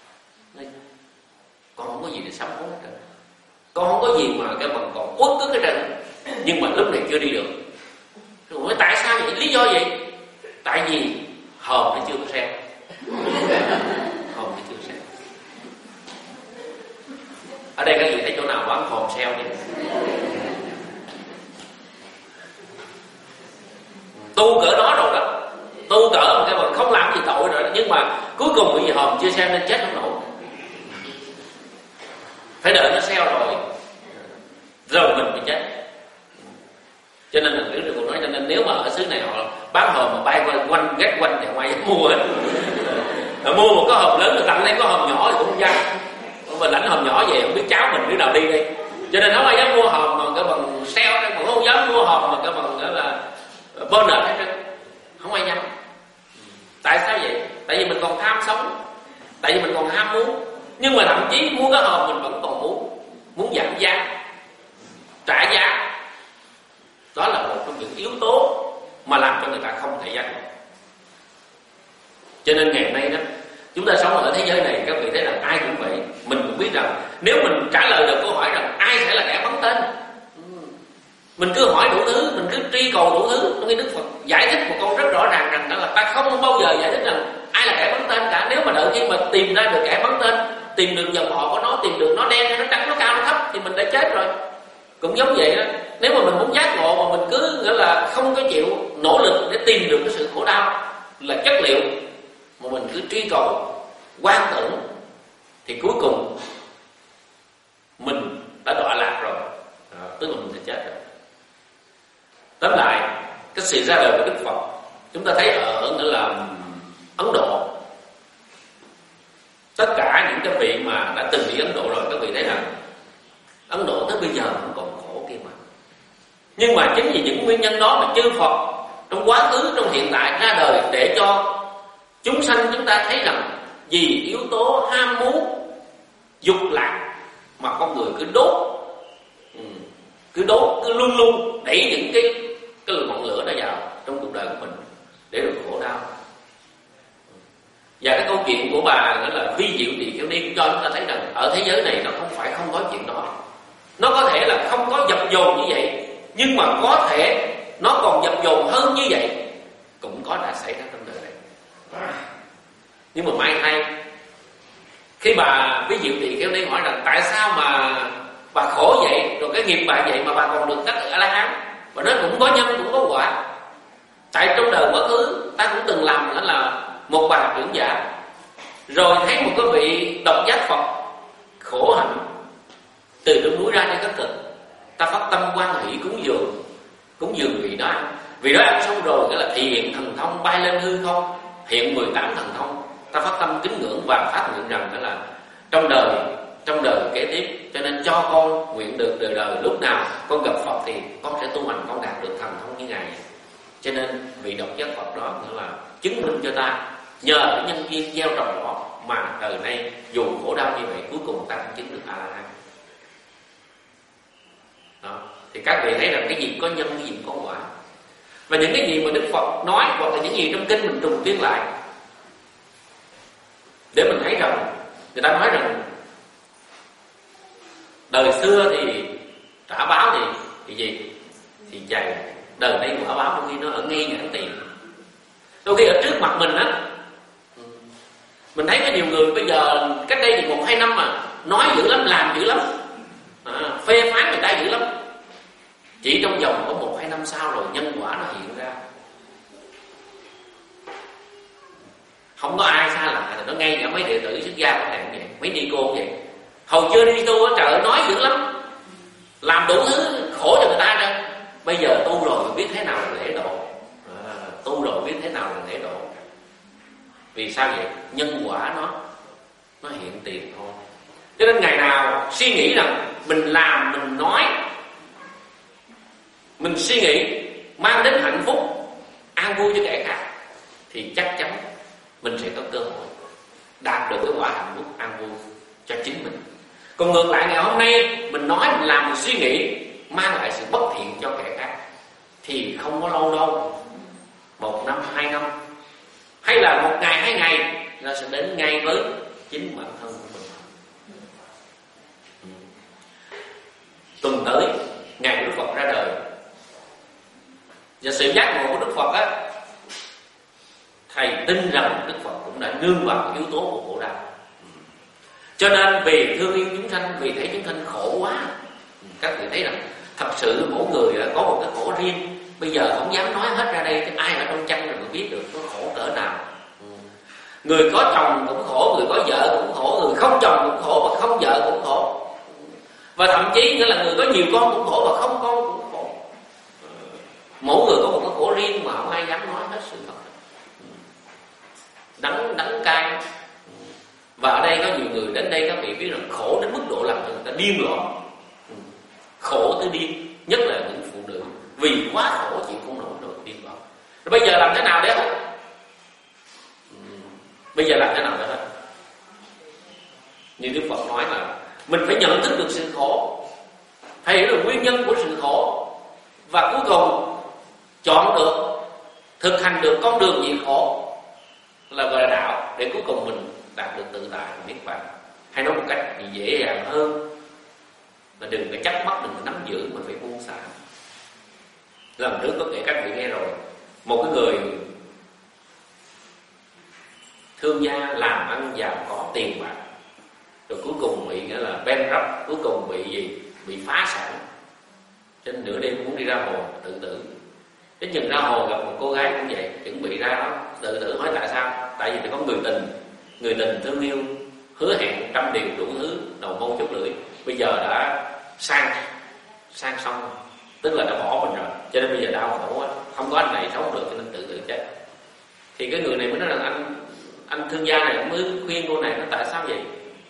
Con không có gì để sám hối hết trơn. Con không có gì mà cái bằng còn uất ức hết trơn. Nhưng mà lúc này chưa đi được. Sư phụ nói tại sao vậy? Lý do gì? Tại vì hòm nó chưa có xeo. Hòm nó chưa xeo. Ở đây các vị thấy chỗ nào bán hòm xeo đi. Tu cỡ đó rồi đó, tu cỡ một cái mà không làm gì tội rồi đó. Nhưng mà cuối cùng bởi vì hòm chưa xeo nên chết không nổi. Phải đợi nó xeo rồi mình mới chết. Cho nên là Đức Phật nói, cho nên nếu mà ở xứ này họ bán hòm mà bay quanh ghét quanh thì không ai dám mua hết. Mua một cái hòm lớn rồi tặng lấy cái hòm nhỏ thì cũng không dám. Mà lãnh hòm nhỏ về không biết cháu mình đứa nào đi đây. Cho nên không ai dám mua hòm mà cái bằng xeo, mà không dám mua hòm mà cái bằng đó là bonus hết trơn. Không ai dám. Tại sao vậy? Tại vì mình còn tham sống, tại vì mình còn ham muốn. Nhưng mà thậm chí mua cái hòm mình vẫn còn muốn giảm giá, trả giá. Đó là một trong những yếu tố mà làm cho người ta không thể giác ngộ. Cho nên ngày nay đó, chúng ta sống ở thế giới này, các vị thấy rằng ai cũng vậy. Mình cũng biết rằng nếu mình trả lời được câu hỏi rằng ai sẽ là kẻ bắn tên, mình cứ hỏi đủ thứ, mình cứ truy cầu đủ thứ. Trong khi Đức Phật giải thích một câu rất rõ ràng rằng đó là ta không bao giờ giải thích rằng ai là kẻ bắn tên cả. Nếu mà đợi khi mà tìm ra được kẻ bắn tên, tìm được dòng họ của nó, tìm được nó đen hay nó trắng, nó cao nó thấp thì mình đã chết rồi. Cũng giống vậy đó. Nếu mà mình muốn giác ngộ mà mình cứ nghĩa là không có chịu nỗ lực để tìm được cái sự khổ đau là chất liệu, mà mình cứ truy cầu quan tưởng, thì cuối cùng mình đã đọa lạc rồi. Tức là mình sẽ chết rồi. Tóm lại, cái sự ra đời của Đức Phật chúng ta thấy ở nghĩa là Ấn Độ. Tất cả những cái vị mà đã từng đi Ấn Độ rồi, các vị thấy rằng Ấn Độ tới bây giờ vẫn còn khổ kia mà. Nhưng mà chính vì những nguyên nhân đó mà chư Phật trong quá khứ, trong hiện tại ra đời để cho chúng sanh chúng ta thấy rằng vì yếu tố ham muốn, dục lạc mà con người cứ đốt, cứ luôn luôn đẩy những cái ngọn lửa đó vào trong cuộc đời của mình để rồi khổ đau. Và cái câu chuyện của bà nghĩa là vi diệu tỳ kheo ni cũng cho chúng ta thấy rằng ở thế giới này nó không phải không có chuyện đó. Nó có thể là không có dập dồn như vậy, nhưng mà có thể nó còn dập dồn hơn như vậy cũng có đã xảy ra trong đời này. Nhưng mà may thay, khi bà ví dụ tỳ kheo ni hỏi rằng tại sao mà bà khổ vậy, rồi cái nghiệp bà vậy mà bà còn được đắc A-la-hán, và nó cũng có nhân cũng có quả. Tại trong đời quá khứ ta cũng từng làm đó là một bà trưởng giả, rồi thấy một cái vị độc giác Phật khổ hạnh từ trong núi ra trên các cực, ta phát tâm quan hỷ cúng dường vị đó ăn. Vì đó ăn xong rồi nghĩa là thị hiện thần thông bay lên hư không, hiện 18 thần thông. Ta phát tâm kính ngưỡng và phát nguyện rằng đó là trong đời kế tiếp, cho nên cho con nguyện được đời lúc nào con gặp Phật thì con sẽ tu hành, con đạt được thần thông như Ngài. Cho nên vị độc giác Phật đó nghĩa là chứng minh cho ta nhờ cái nhân duyên gieo trồng đó mà đời nay dù khổ đau như vậy cuối cùng ta cũng chứng được A-la-hán. Đó. Thì các vị thấy rằng cái gì có nhân, cái gì có quả. Và những cái gì mà Đức Phật nói hoặc là những gì trong kinh mình trùng tuyên lại để mình thấy rằng người ta nói rằng Đời xưa thì trả báo thì gì? Thì chạy. Đời nay quả báo đôi khi nó ở ngay nhãn tiền, đôi khi ở trước mặt mình á. Mình thấy có nhiều người bây giờ cách đây thì 1-2 năm mà nói dữ lắm, làm dữ lắm, phê phán người ta dữ lắm. Chỉ trong vòng có 1-2 năm sau rồi nhân quả nó hiện ra. Không có ai xa lạ, nó ngay cả mấy đệ tử xuất gia của thầy cũng vậy, mấy ni cô vậy. Hồi chưa đi tu á, trời ơi nói dữ lắm, làm đủ thứ khổ cho người ta đó. Bây giờ tu rồi biết thế nào là lễ độ, tu rồi biết thế nào là lễ độ. Vì sao vậy? Nhân quả nó hiện tiền thôi. Cho nên ngày nào suy nghĩ rằng mình làm, mình nói, mình suy nghĩ mang đến hạnh phúc, an vui cho kẻ khác, thì chắc chắn mình sẽ có cơ hội đạt được cái quả hạnh phúc an vui cho chính mình. Còn ngược lại, ngày hôm nay mình nói, mình làm, mình suy nghĩ mang lại sự bất thiện cho kẻ khác, thì không có lâu đâu, 1 năm, 2 năm, hay là 1 ngày, 2 ngày, nó sẽ đến ngay với chính bản thân của mình. Tuần tới ngày Đức Phật ra đời, và sự giác ngộ của Đức Phật á, thầy tin rằng Đức Phật cũng đã nương vào yếu tố của khổ đau. Cho nên vì thương yêu chúng sanh, vì thấy chúng sanh khổ quá, các vị thấy rằng thật sự mỗi người có một cái khổ riêng. Bây giờ không dám nói hết ra đây, chứ ai ở trong chân mình biết được nó khổ cỡ nào. Người có chồng cũng khổ, người có vợ cũng khổ, người không chồng cũng khổ và không vợ cũng khổ. Và thậm chí nghĩa là người có nhiều con cũng khổ và không con cũng khổ. Mỗi người có một cái khổ riêng mà không ai dám nói hết sự thật. Đắng cay. Và ở đây có nhiều người đến đây, các vị biết rằng khổ đến mức độ làm cho người ta điên loạn. Khổ tới điên, nhất là những phụ nữ, vì quá khổ chịu không nổi rồi điên loạn. Rồi bây giờ làm thế nào để hết? Bây giờ làm thế nào để hết? Như Đức Phật nói là mình phải nhận thức được sự khổ, phải hiểu được nguyên nhân của sự khổ, và cuối cùng chọn được, thực hành được con đường diệt khổ, là gọi là đạo, để cuối cùng mình đạt được tự tại và niết bàn. Hay nói một cách dễ dàng hơn là đừng phải chấp mắt, đừng phải nắm giữ, mà phải buông xả. Lần trước có kể các vị nghe rồi, một cái người thương gia làm ăn giàu có tiền bạc, rồi cuối cùng bị nghĩa là bankrupt, cuối cùng bị gì? Bị phá sản. Cho nên nửa đêm muốn đi ra hồ tự tử. Đến chừng ra hồ gặp một cô gái cũng vậy, chuẩn bị ra đó tự tử. Hỏi tại sao? Tại vì có người tình thương yêu, hứa hẹn 100 điều đủ thứ, đầu mâu chốt lưỡi, bây giờ đã sang xong, tức là đã bỏ mình rồi, cho nên bây giờ đau khổ quá, không có anh này sống được, cho nên tự tử chết. Thì cái người này mới nói rằng anh thương gia này mới khuyên cô này, nó tại sao vậy?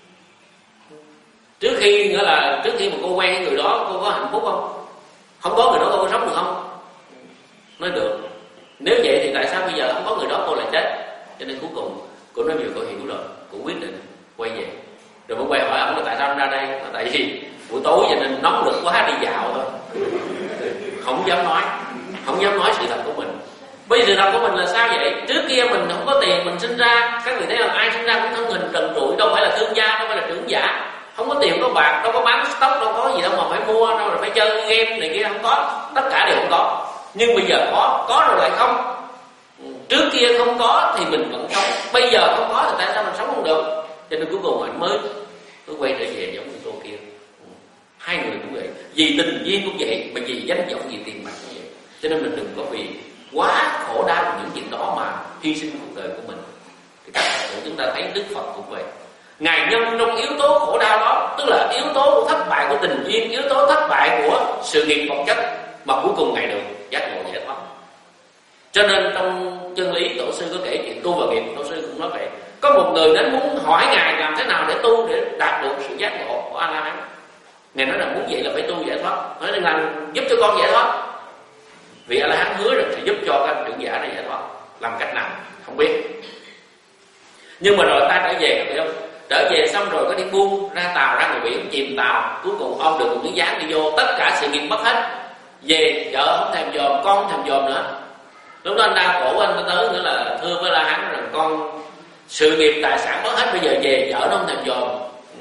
Trước khi mà cô quen cái người đó, cô có hạnh phúc không? Không có người đó cô có sống được không? Nói được. Nếu vậy thì tại sao bây giờ không có người đó cô lại chết? Cho nên cuối cùng cô nói nhiều, cô hiểu rồi, cô quyết định quay về. Rồi cô quay hỏi ông là tại sao ông ra đây? Là tại vì buổi tối cho nên nóng lực quá, đi dạo thôi. Không dám nói sự thật của mình. Bây giờ sự thật của mình là sao vậy? Trước kia mình không có tiền, mình sinh ra, các người thấy là ai sinh ra cũng thân hình trần trụi, đâu phải là thương gia, đâu phải là trưởng giả, không có tiền, có bạc, đâu có bán stock, đâu có gì đâu mà phải mua, đâu là phải chơi game này kia, không có, tất cả đều không có. Nhưng bây giờ có rồi lại không. Trước kia không có thì mình vẫn sống, bây giờ không có thì tại sao mình sống không được? Cho nên cuối cùng anh mới quay trở về giống như cô kia. Hai người cũng vậy, vì tình duyên cũng vậy, mà vì danh vọng, vì tiền bạc cũng vậy. Cho nên mình đừng có vì quá khổ đau của những chuyện đó mà hy sinh cuộc đời của mình. Thì các bạn chúng ta thấy Đức Phật cũng vậy. Ngài nhân trong yếu tố khổ đau đó, tức là yếu tố của thất bại của tình duyên, yếu tố thất bại của sự nghiệp vật chất, mà cuối cùng Ngài được giác ngộ giải thoát. Cho nên trong chân lý tổ sư có kể chuyện tu và nghiệp, tổ sư cũng nói vậy. Có một người đến muốn hỏi Ngài làm thế nào để tu để đạt được sự giác ngộ của A-la-hán. Ngài nói là muốn vậy là phải tu giải thoát, nói rằng làm giúp cho con giải thoát. Vì A-la-hán hứa rằng sẽ giúp cho các trưởng giả này giải thoát. Làm cách nào không biết. Nhưng mà rồi ta trở về, phải không? Trở về xong rồi có đi buông ra tàu, ra ngoài biển, chìm tàu, cuối cùng ôm được một miếng dán đi vô, tất cả sự nghiệp mất hết. Về vợ không thèm dòm, con không thèm dòm nữa. Lúc đó anh đau khổ, anh tới nữa là thưa với La Hán rằng con sự nghiệp tài sản mất hết, bây giờ về vợ nó không thèm dòm, không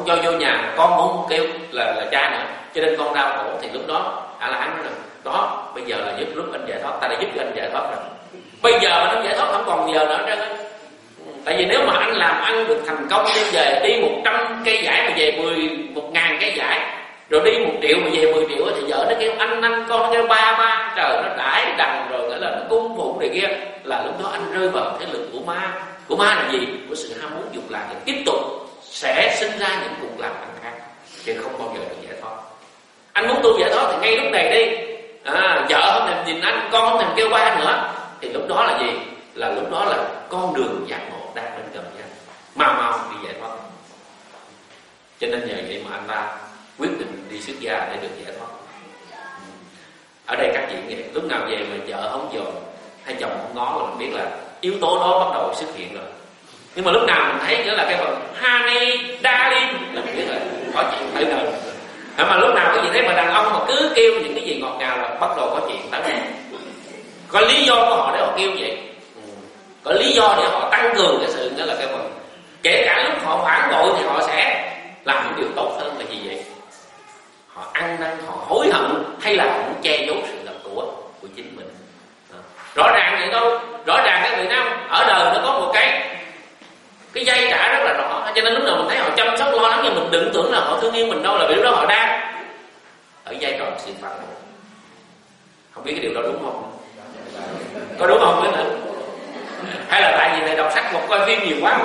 cho vô nhà, con cũng không kêu là cha nữa, cho nên con đau khổ. Thì lúc đó A-la-hán nói rằng đó, bây giờ là lúc anh giải thoát, ta đã giúp cho anh giải thoát rồi. Bây giờ mà anh giải thoát không còn giờ nữa đó. Tại vì nếu mà anh làm ăn được thành công, đi về đi 100 cây vải mà về 1.000 cây vải, rồi đi 1 triệu mà về 10 triệu, thì vợ nó kêu anh, con nó kêu ba, trời, nó đãi đằng rồi nghĩa là nó cung phụng này kia, là lúc đó anh rơi vào thế lực của ma. Của ma là gì? Của sự ham muốn dục lạc, thì tiếp tục sẽ sinh ra những cuộc làm ăn khác, chứ không bao giờ được giải thoát. Anh muốn tu giải thoát thì ngay lúc này đi, vợ không thèm nhìn anh, con không thèm kêu ba nữa, thì lúc đó là gì? Là lúc đó là con đường giác ngộ đang đến gần nhau, mau đi giải thoát. Cho nên nhờ vậy mà anh ta quyết định đi xuất gia để được giải thoát. Ở đây các vị nghĩ lúc nào về mà vợ không dòm hay chồng không ngó là mình biết là yếu tố đó bắt đầu xuất hiện rồi. Nhưng mà lúc nào mình thấy nghĩa là cái phần honey darling là mình biết là có chuyện tới nơi. Mà lúc nào cái gì thấy mà đàn ông mà cứ kêu những cái gì ngọt ngào là bắt đầu có chuyện tới rồi. Có lý do của họ để họ kêu vậy, có lý do để họ tăng cường cái sự nghĩa là cái phần. Kể cả lúc họ phản bội thì họ sẽ làm những điều tốt hơn là gì vậy? Họ ăn năn, họ hối hận, hay là họ muốn che giấu sự lầm của chính mình. Rõ ràng vậy thôi. Rõ ràng các vị nam ở đời nó có một cái dây trả rất là rõ. Cho nên lúc nào mình thấy họ chăm sóc lo lắng, nhưng mình đừng tưởng là họ thương yêu mình đâu, là vì lúc đó họ đang ở giai trò sự phản bội. Không biết cái điều đó đúng không? Có đúng không nữa? Hay là tại vì thầy đọc sách hoặc coi phim nhiều quá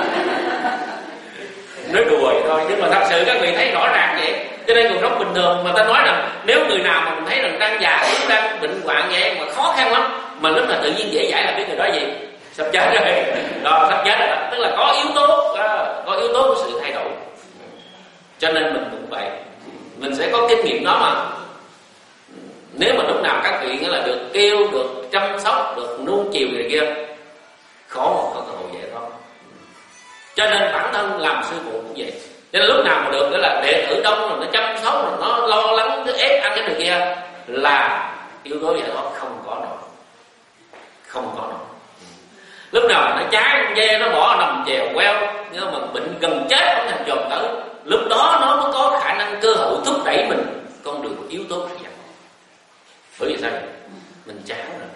nói đùa vậy thôi, nhưng mà thật sự các vị thấy rõ ràng vậy. Cho nên cuộc sống bình thường mà ta nói rằng nếu người nào mà mình thấy rằng đang già yếu, đang bệnh hoạn vậy mà khó khăn lắm, mà lúc nào tự nhiên dễ dãi là biết người đó gì sắp chết rồi, đó sắp chết rồi đó. Tức là có yếu tố của sự thay đổi. Cho nên mình cũng vậy, mình sẽ có kinh nghiệm đó mà. Nếu mà lúc nào các vị nghĩa là được kêu, được chăm sóc, được nuông chiều này kia, khó mà có cơ hội giải thoát. Cho nên bản thân làm sư phụ cũng vậy. Cho nên lúc nào mà được đó là đệ tử đông rồi nó chăm sóc, rồi nó lo lắng, nó ép ăn cái điều kia, là yếu tố giải thoát không có nổi. Không có nổi. Lúc nào nó chán dê, nó bỏ nằm chèo queo, nhưng mà bệnh gần chết không thành dồn tới, lúc đó nó mới có khả năng cơ hội thúc đẩy mình con đường yếu tố giải thoát. Bởi vì sao? Mình chán rồi.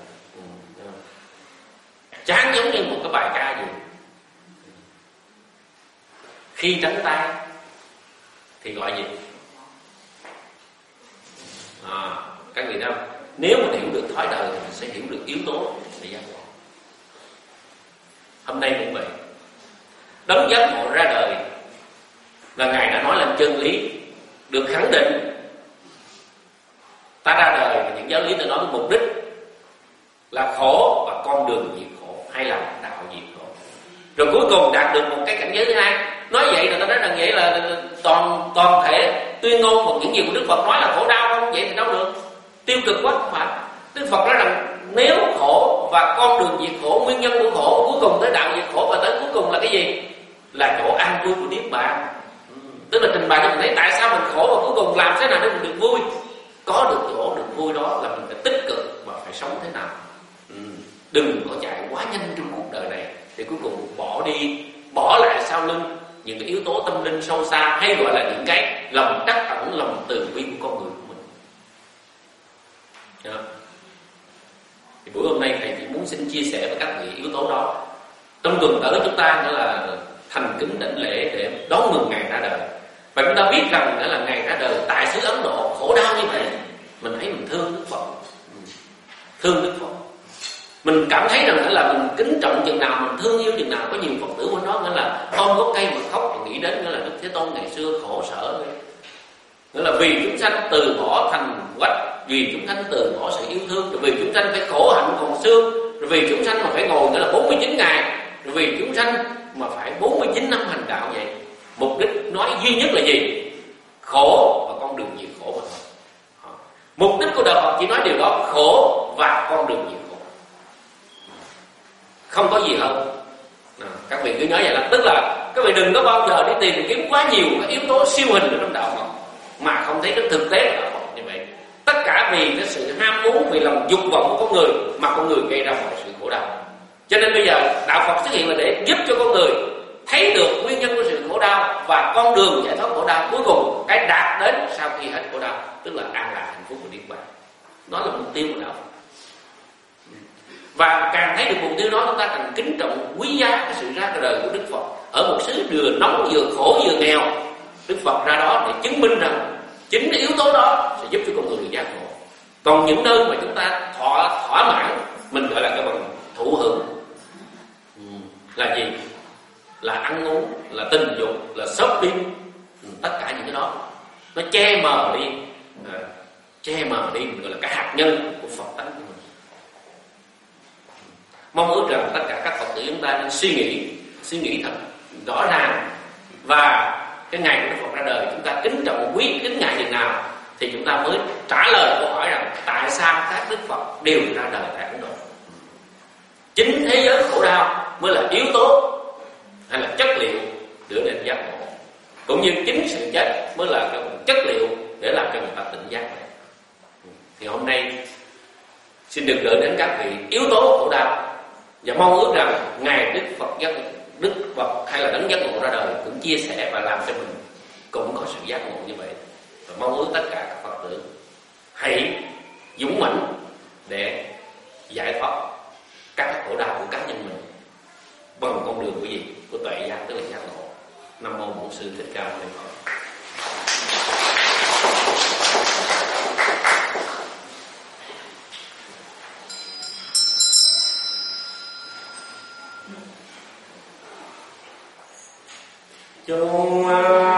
Chán giống như một cái bài ca gì. Khi trắng tay thì gọi gì? Các vị thấy không? Nếu mình hiểu được thói đời thì mình sẽ hiểu được yếu tố để giác ngộ. Hôm nay cũng vậy. Đấng giác ngộ ra đời là Ngài đã nói lên chân lý, được khẳng định. Ta ra đời và những giáo lý ta nói với mục đích là khổ và con đường diệt khổ, hay là đạo diệt khổ. Rồi cuối cùng đạt được một cái cảnh giới thứ hai. Nói vậy là ta nói rằng vậy là toàn thể tuyên ngôn một những gì của Đức Phật nói là khổ đau không? Vậy thì đâu được, tiêu cực quá không phải. Đức Phật nói rằng nếu khổ và con đường diệt khổ, nguyên nhân của khổ, cuối cùng tới đạo diệt khổ, và tới cuối cùng là cái gì? Là chỗ an vui của Niết Bàn. Tức là trình bày cho mình thấy tại sao mình khổ và cuối cùng làm thế nào để mình được vui. Có được chỗ được vui đó là mình phải tích cực và phải sống thế nào. Đừng có chạy quá nhanh trong cuộc đời này thì cuối cùng bỏ lại sau lưng những cái yếu tố tâm linh sâu xa, hay gọi là những cái lòng trắc ẩn, lòng từ bi của con người của mình. Thì buổi hôm nay thầy chỉ muốn xin chia sẻ với các vị yếu tố đó. Trong tuần tới chúng ta nữa là thành kính đảnh lễ để đón mừng Ngài ra đời. Và chúng ta biết rằng đó là Ngài ra đời tại xứ Ấn Độ khổ đau như vậy, mình thấy mình thương Đức Phật, thương Đức Phật. Mình cảm thấy rằng là mình kính trọng chừng nào, mình thương yêu chừng nào. Có nhiều Phật tử của nó nghĩa là ôm gốc cây mà khóc, thì nghĩ đến nghĩa là Đức Thế Tôn ngày xưa khổ sở vậy. Nghĩa là vì chúng sanh từ bỏ thành quách, vì chúng sanh từ bỏ sự yêu thương, rồi vì chúng sanh phải khổ hạnh còn xương, rồi vì chúng sanh mà phải ngồi nghĩa là 49 ngày, rồi vì chúng sanh mà phải 49 năm hành đạo vậy. Mục đích nói duy nhất là gì? Khổ và con đường diệt khổ mà thôi. Mục đích của đạo Phật chỉ nói điều đó, khổ và con đường diệt khổ, không có gì hơn. Các vị cứ nhớ vậy là, tức là các vị đừng có bao giờ đi tìm kiếm quá nhiều cái yếu tố siêu hình ở trong đạo Phật mà không thấy cái thực tế của đạo Phật như vậy. Tất cả vì cái sự ham muốn, vì lòng dục vọng của con người mà con người gây ra mọi sự khổ đau. Cho nên bây giờ đạo Phật xuất hiện là để giúp cho con người thấy được nguyên nhân của sự khổ đau và con đường giải thoát khổ đau cuối cùng, cái đạt đến sau khi hết khổ đau, tức là an lạc, hạnh phúc và niết bàn. Đó là mục tiêu của đạo Phật. Và càng thấy được mục tiêu đó, chúng ta càng kính trọng quý giá cái sự ra đời của Đức Phật ở một xứ vừa nóng vừa khổ vừa nghèo. Đức Phật ra đó để chứng minh rằng chính yếu tố đó sẽ giúp cho con người được giác ngộ. Còn những nơi mà chúng ta thỏa mãn, mình gọi là cái bằng thụ hưởng, là gì? Là ăn uống, là tình dục, là shopping, tất cả những cái đó nó che mờ đi, gọi là cái hạt nhân của Phật tánh của mình. Mong ước rằng tất cả các Phật tử chúng ta nên suy nghĩ thật rõ ràng, và cái ngày của Đức Phật ra đời chúng ta kính trọng quý kính ngài chừng nào thì chúng ta mới trả lời câu hỏi rằng tại sao các Đức Phật đều ra đời tại Ấn Độ. Chính thế giới khổ đau mới là yếu tố hay là chất liệu đưa đến giác ngộ, cũng như chính sự chết mới là cái chất liệu để làm cho người ta tỉnh giác này. Thì hôm nay xin được gửi đến các vị yếu tố khổ đau, và mong ước rằng ngài Đức Phật hay là đấng giác ngộ ra đời cũng chia sẻ và làm cho mình cũng có sự giác ngộ như vậy. Và mong ước tất cả các Phật tử hãy dũng mãnh để giải thoát các khổ đau của cá nhân mình bằng con đường của gì? Của tuệ giác, tức là giác ngộ. Nam mô Bổn Sư Thích Ca Mâu Ni Phật. Chúng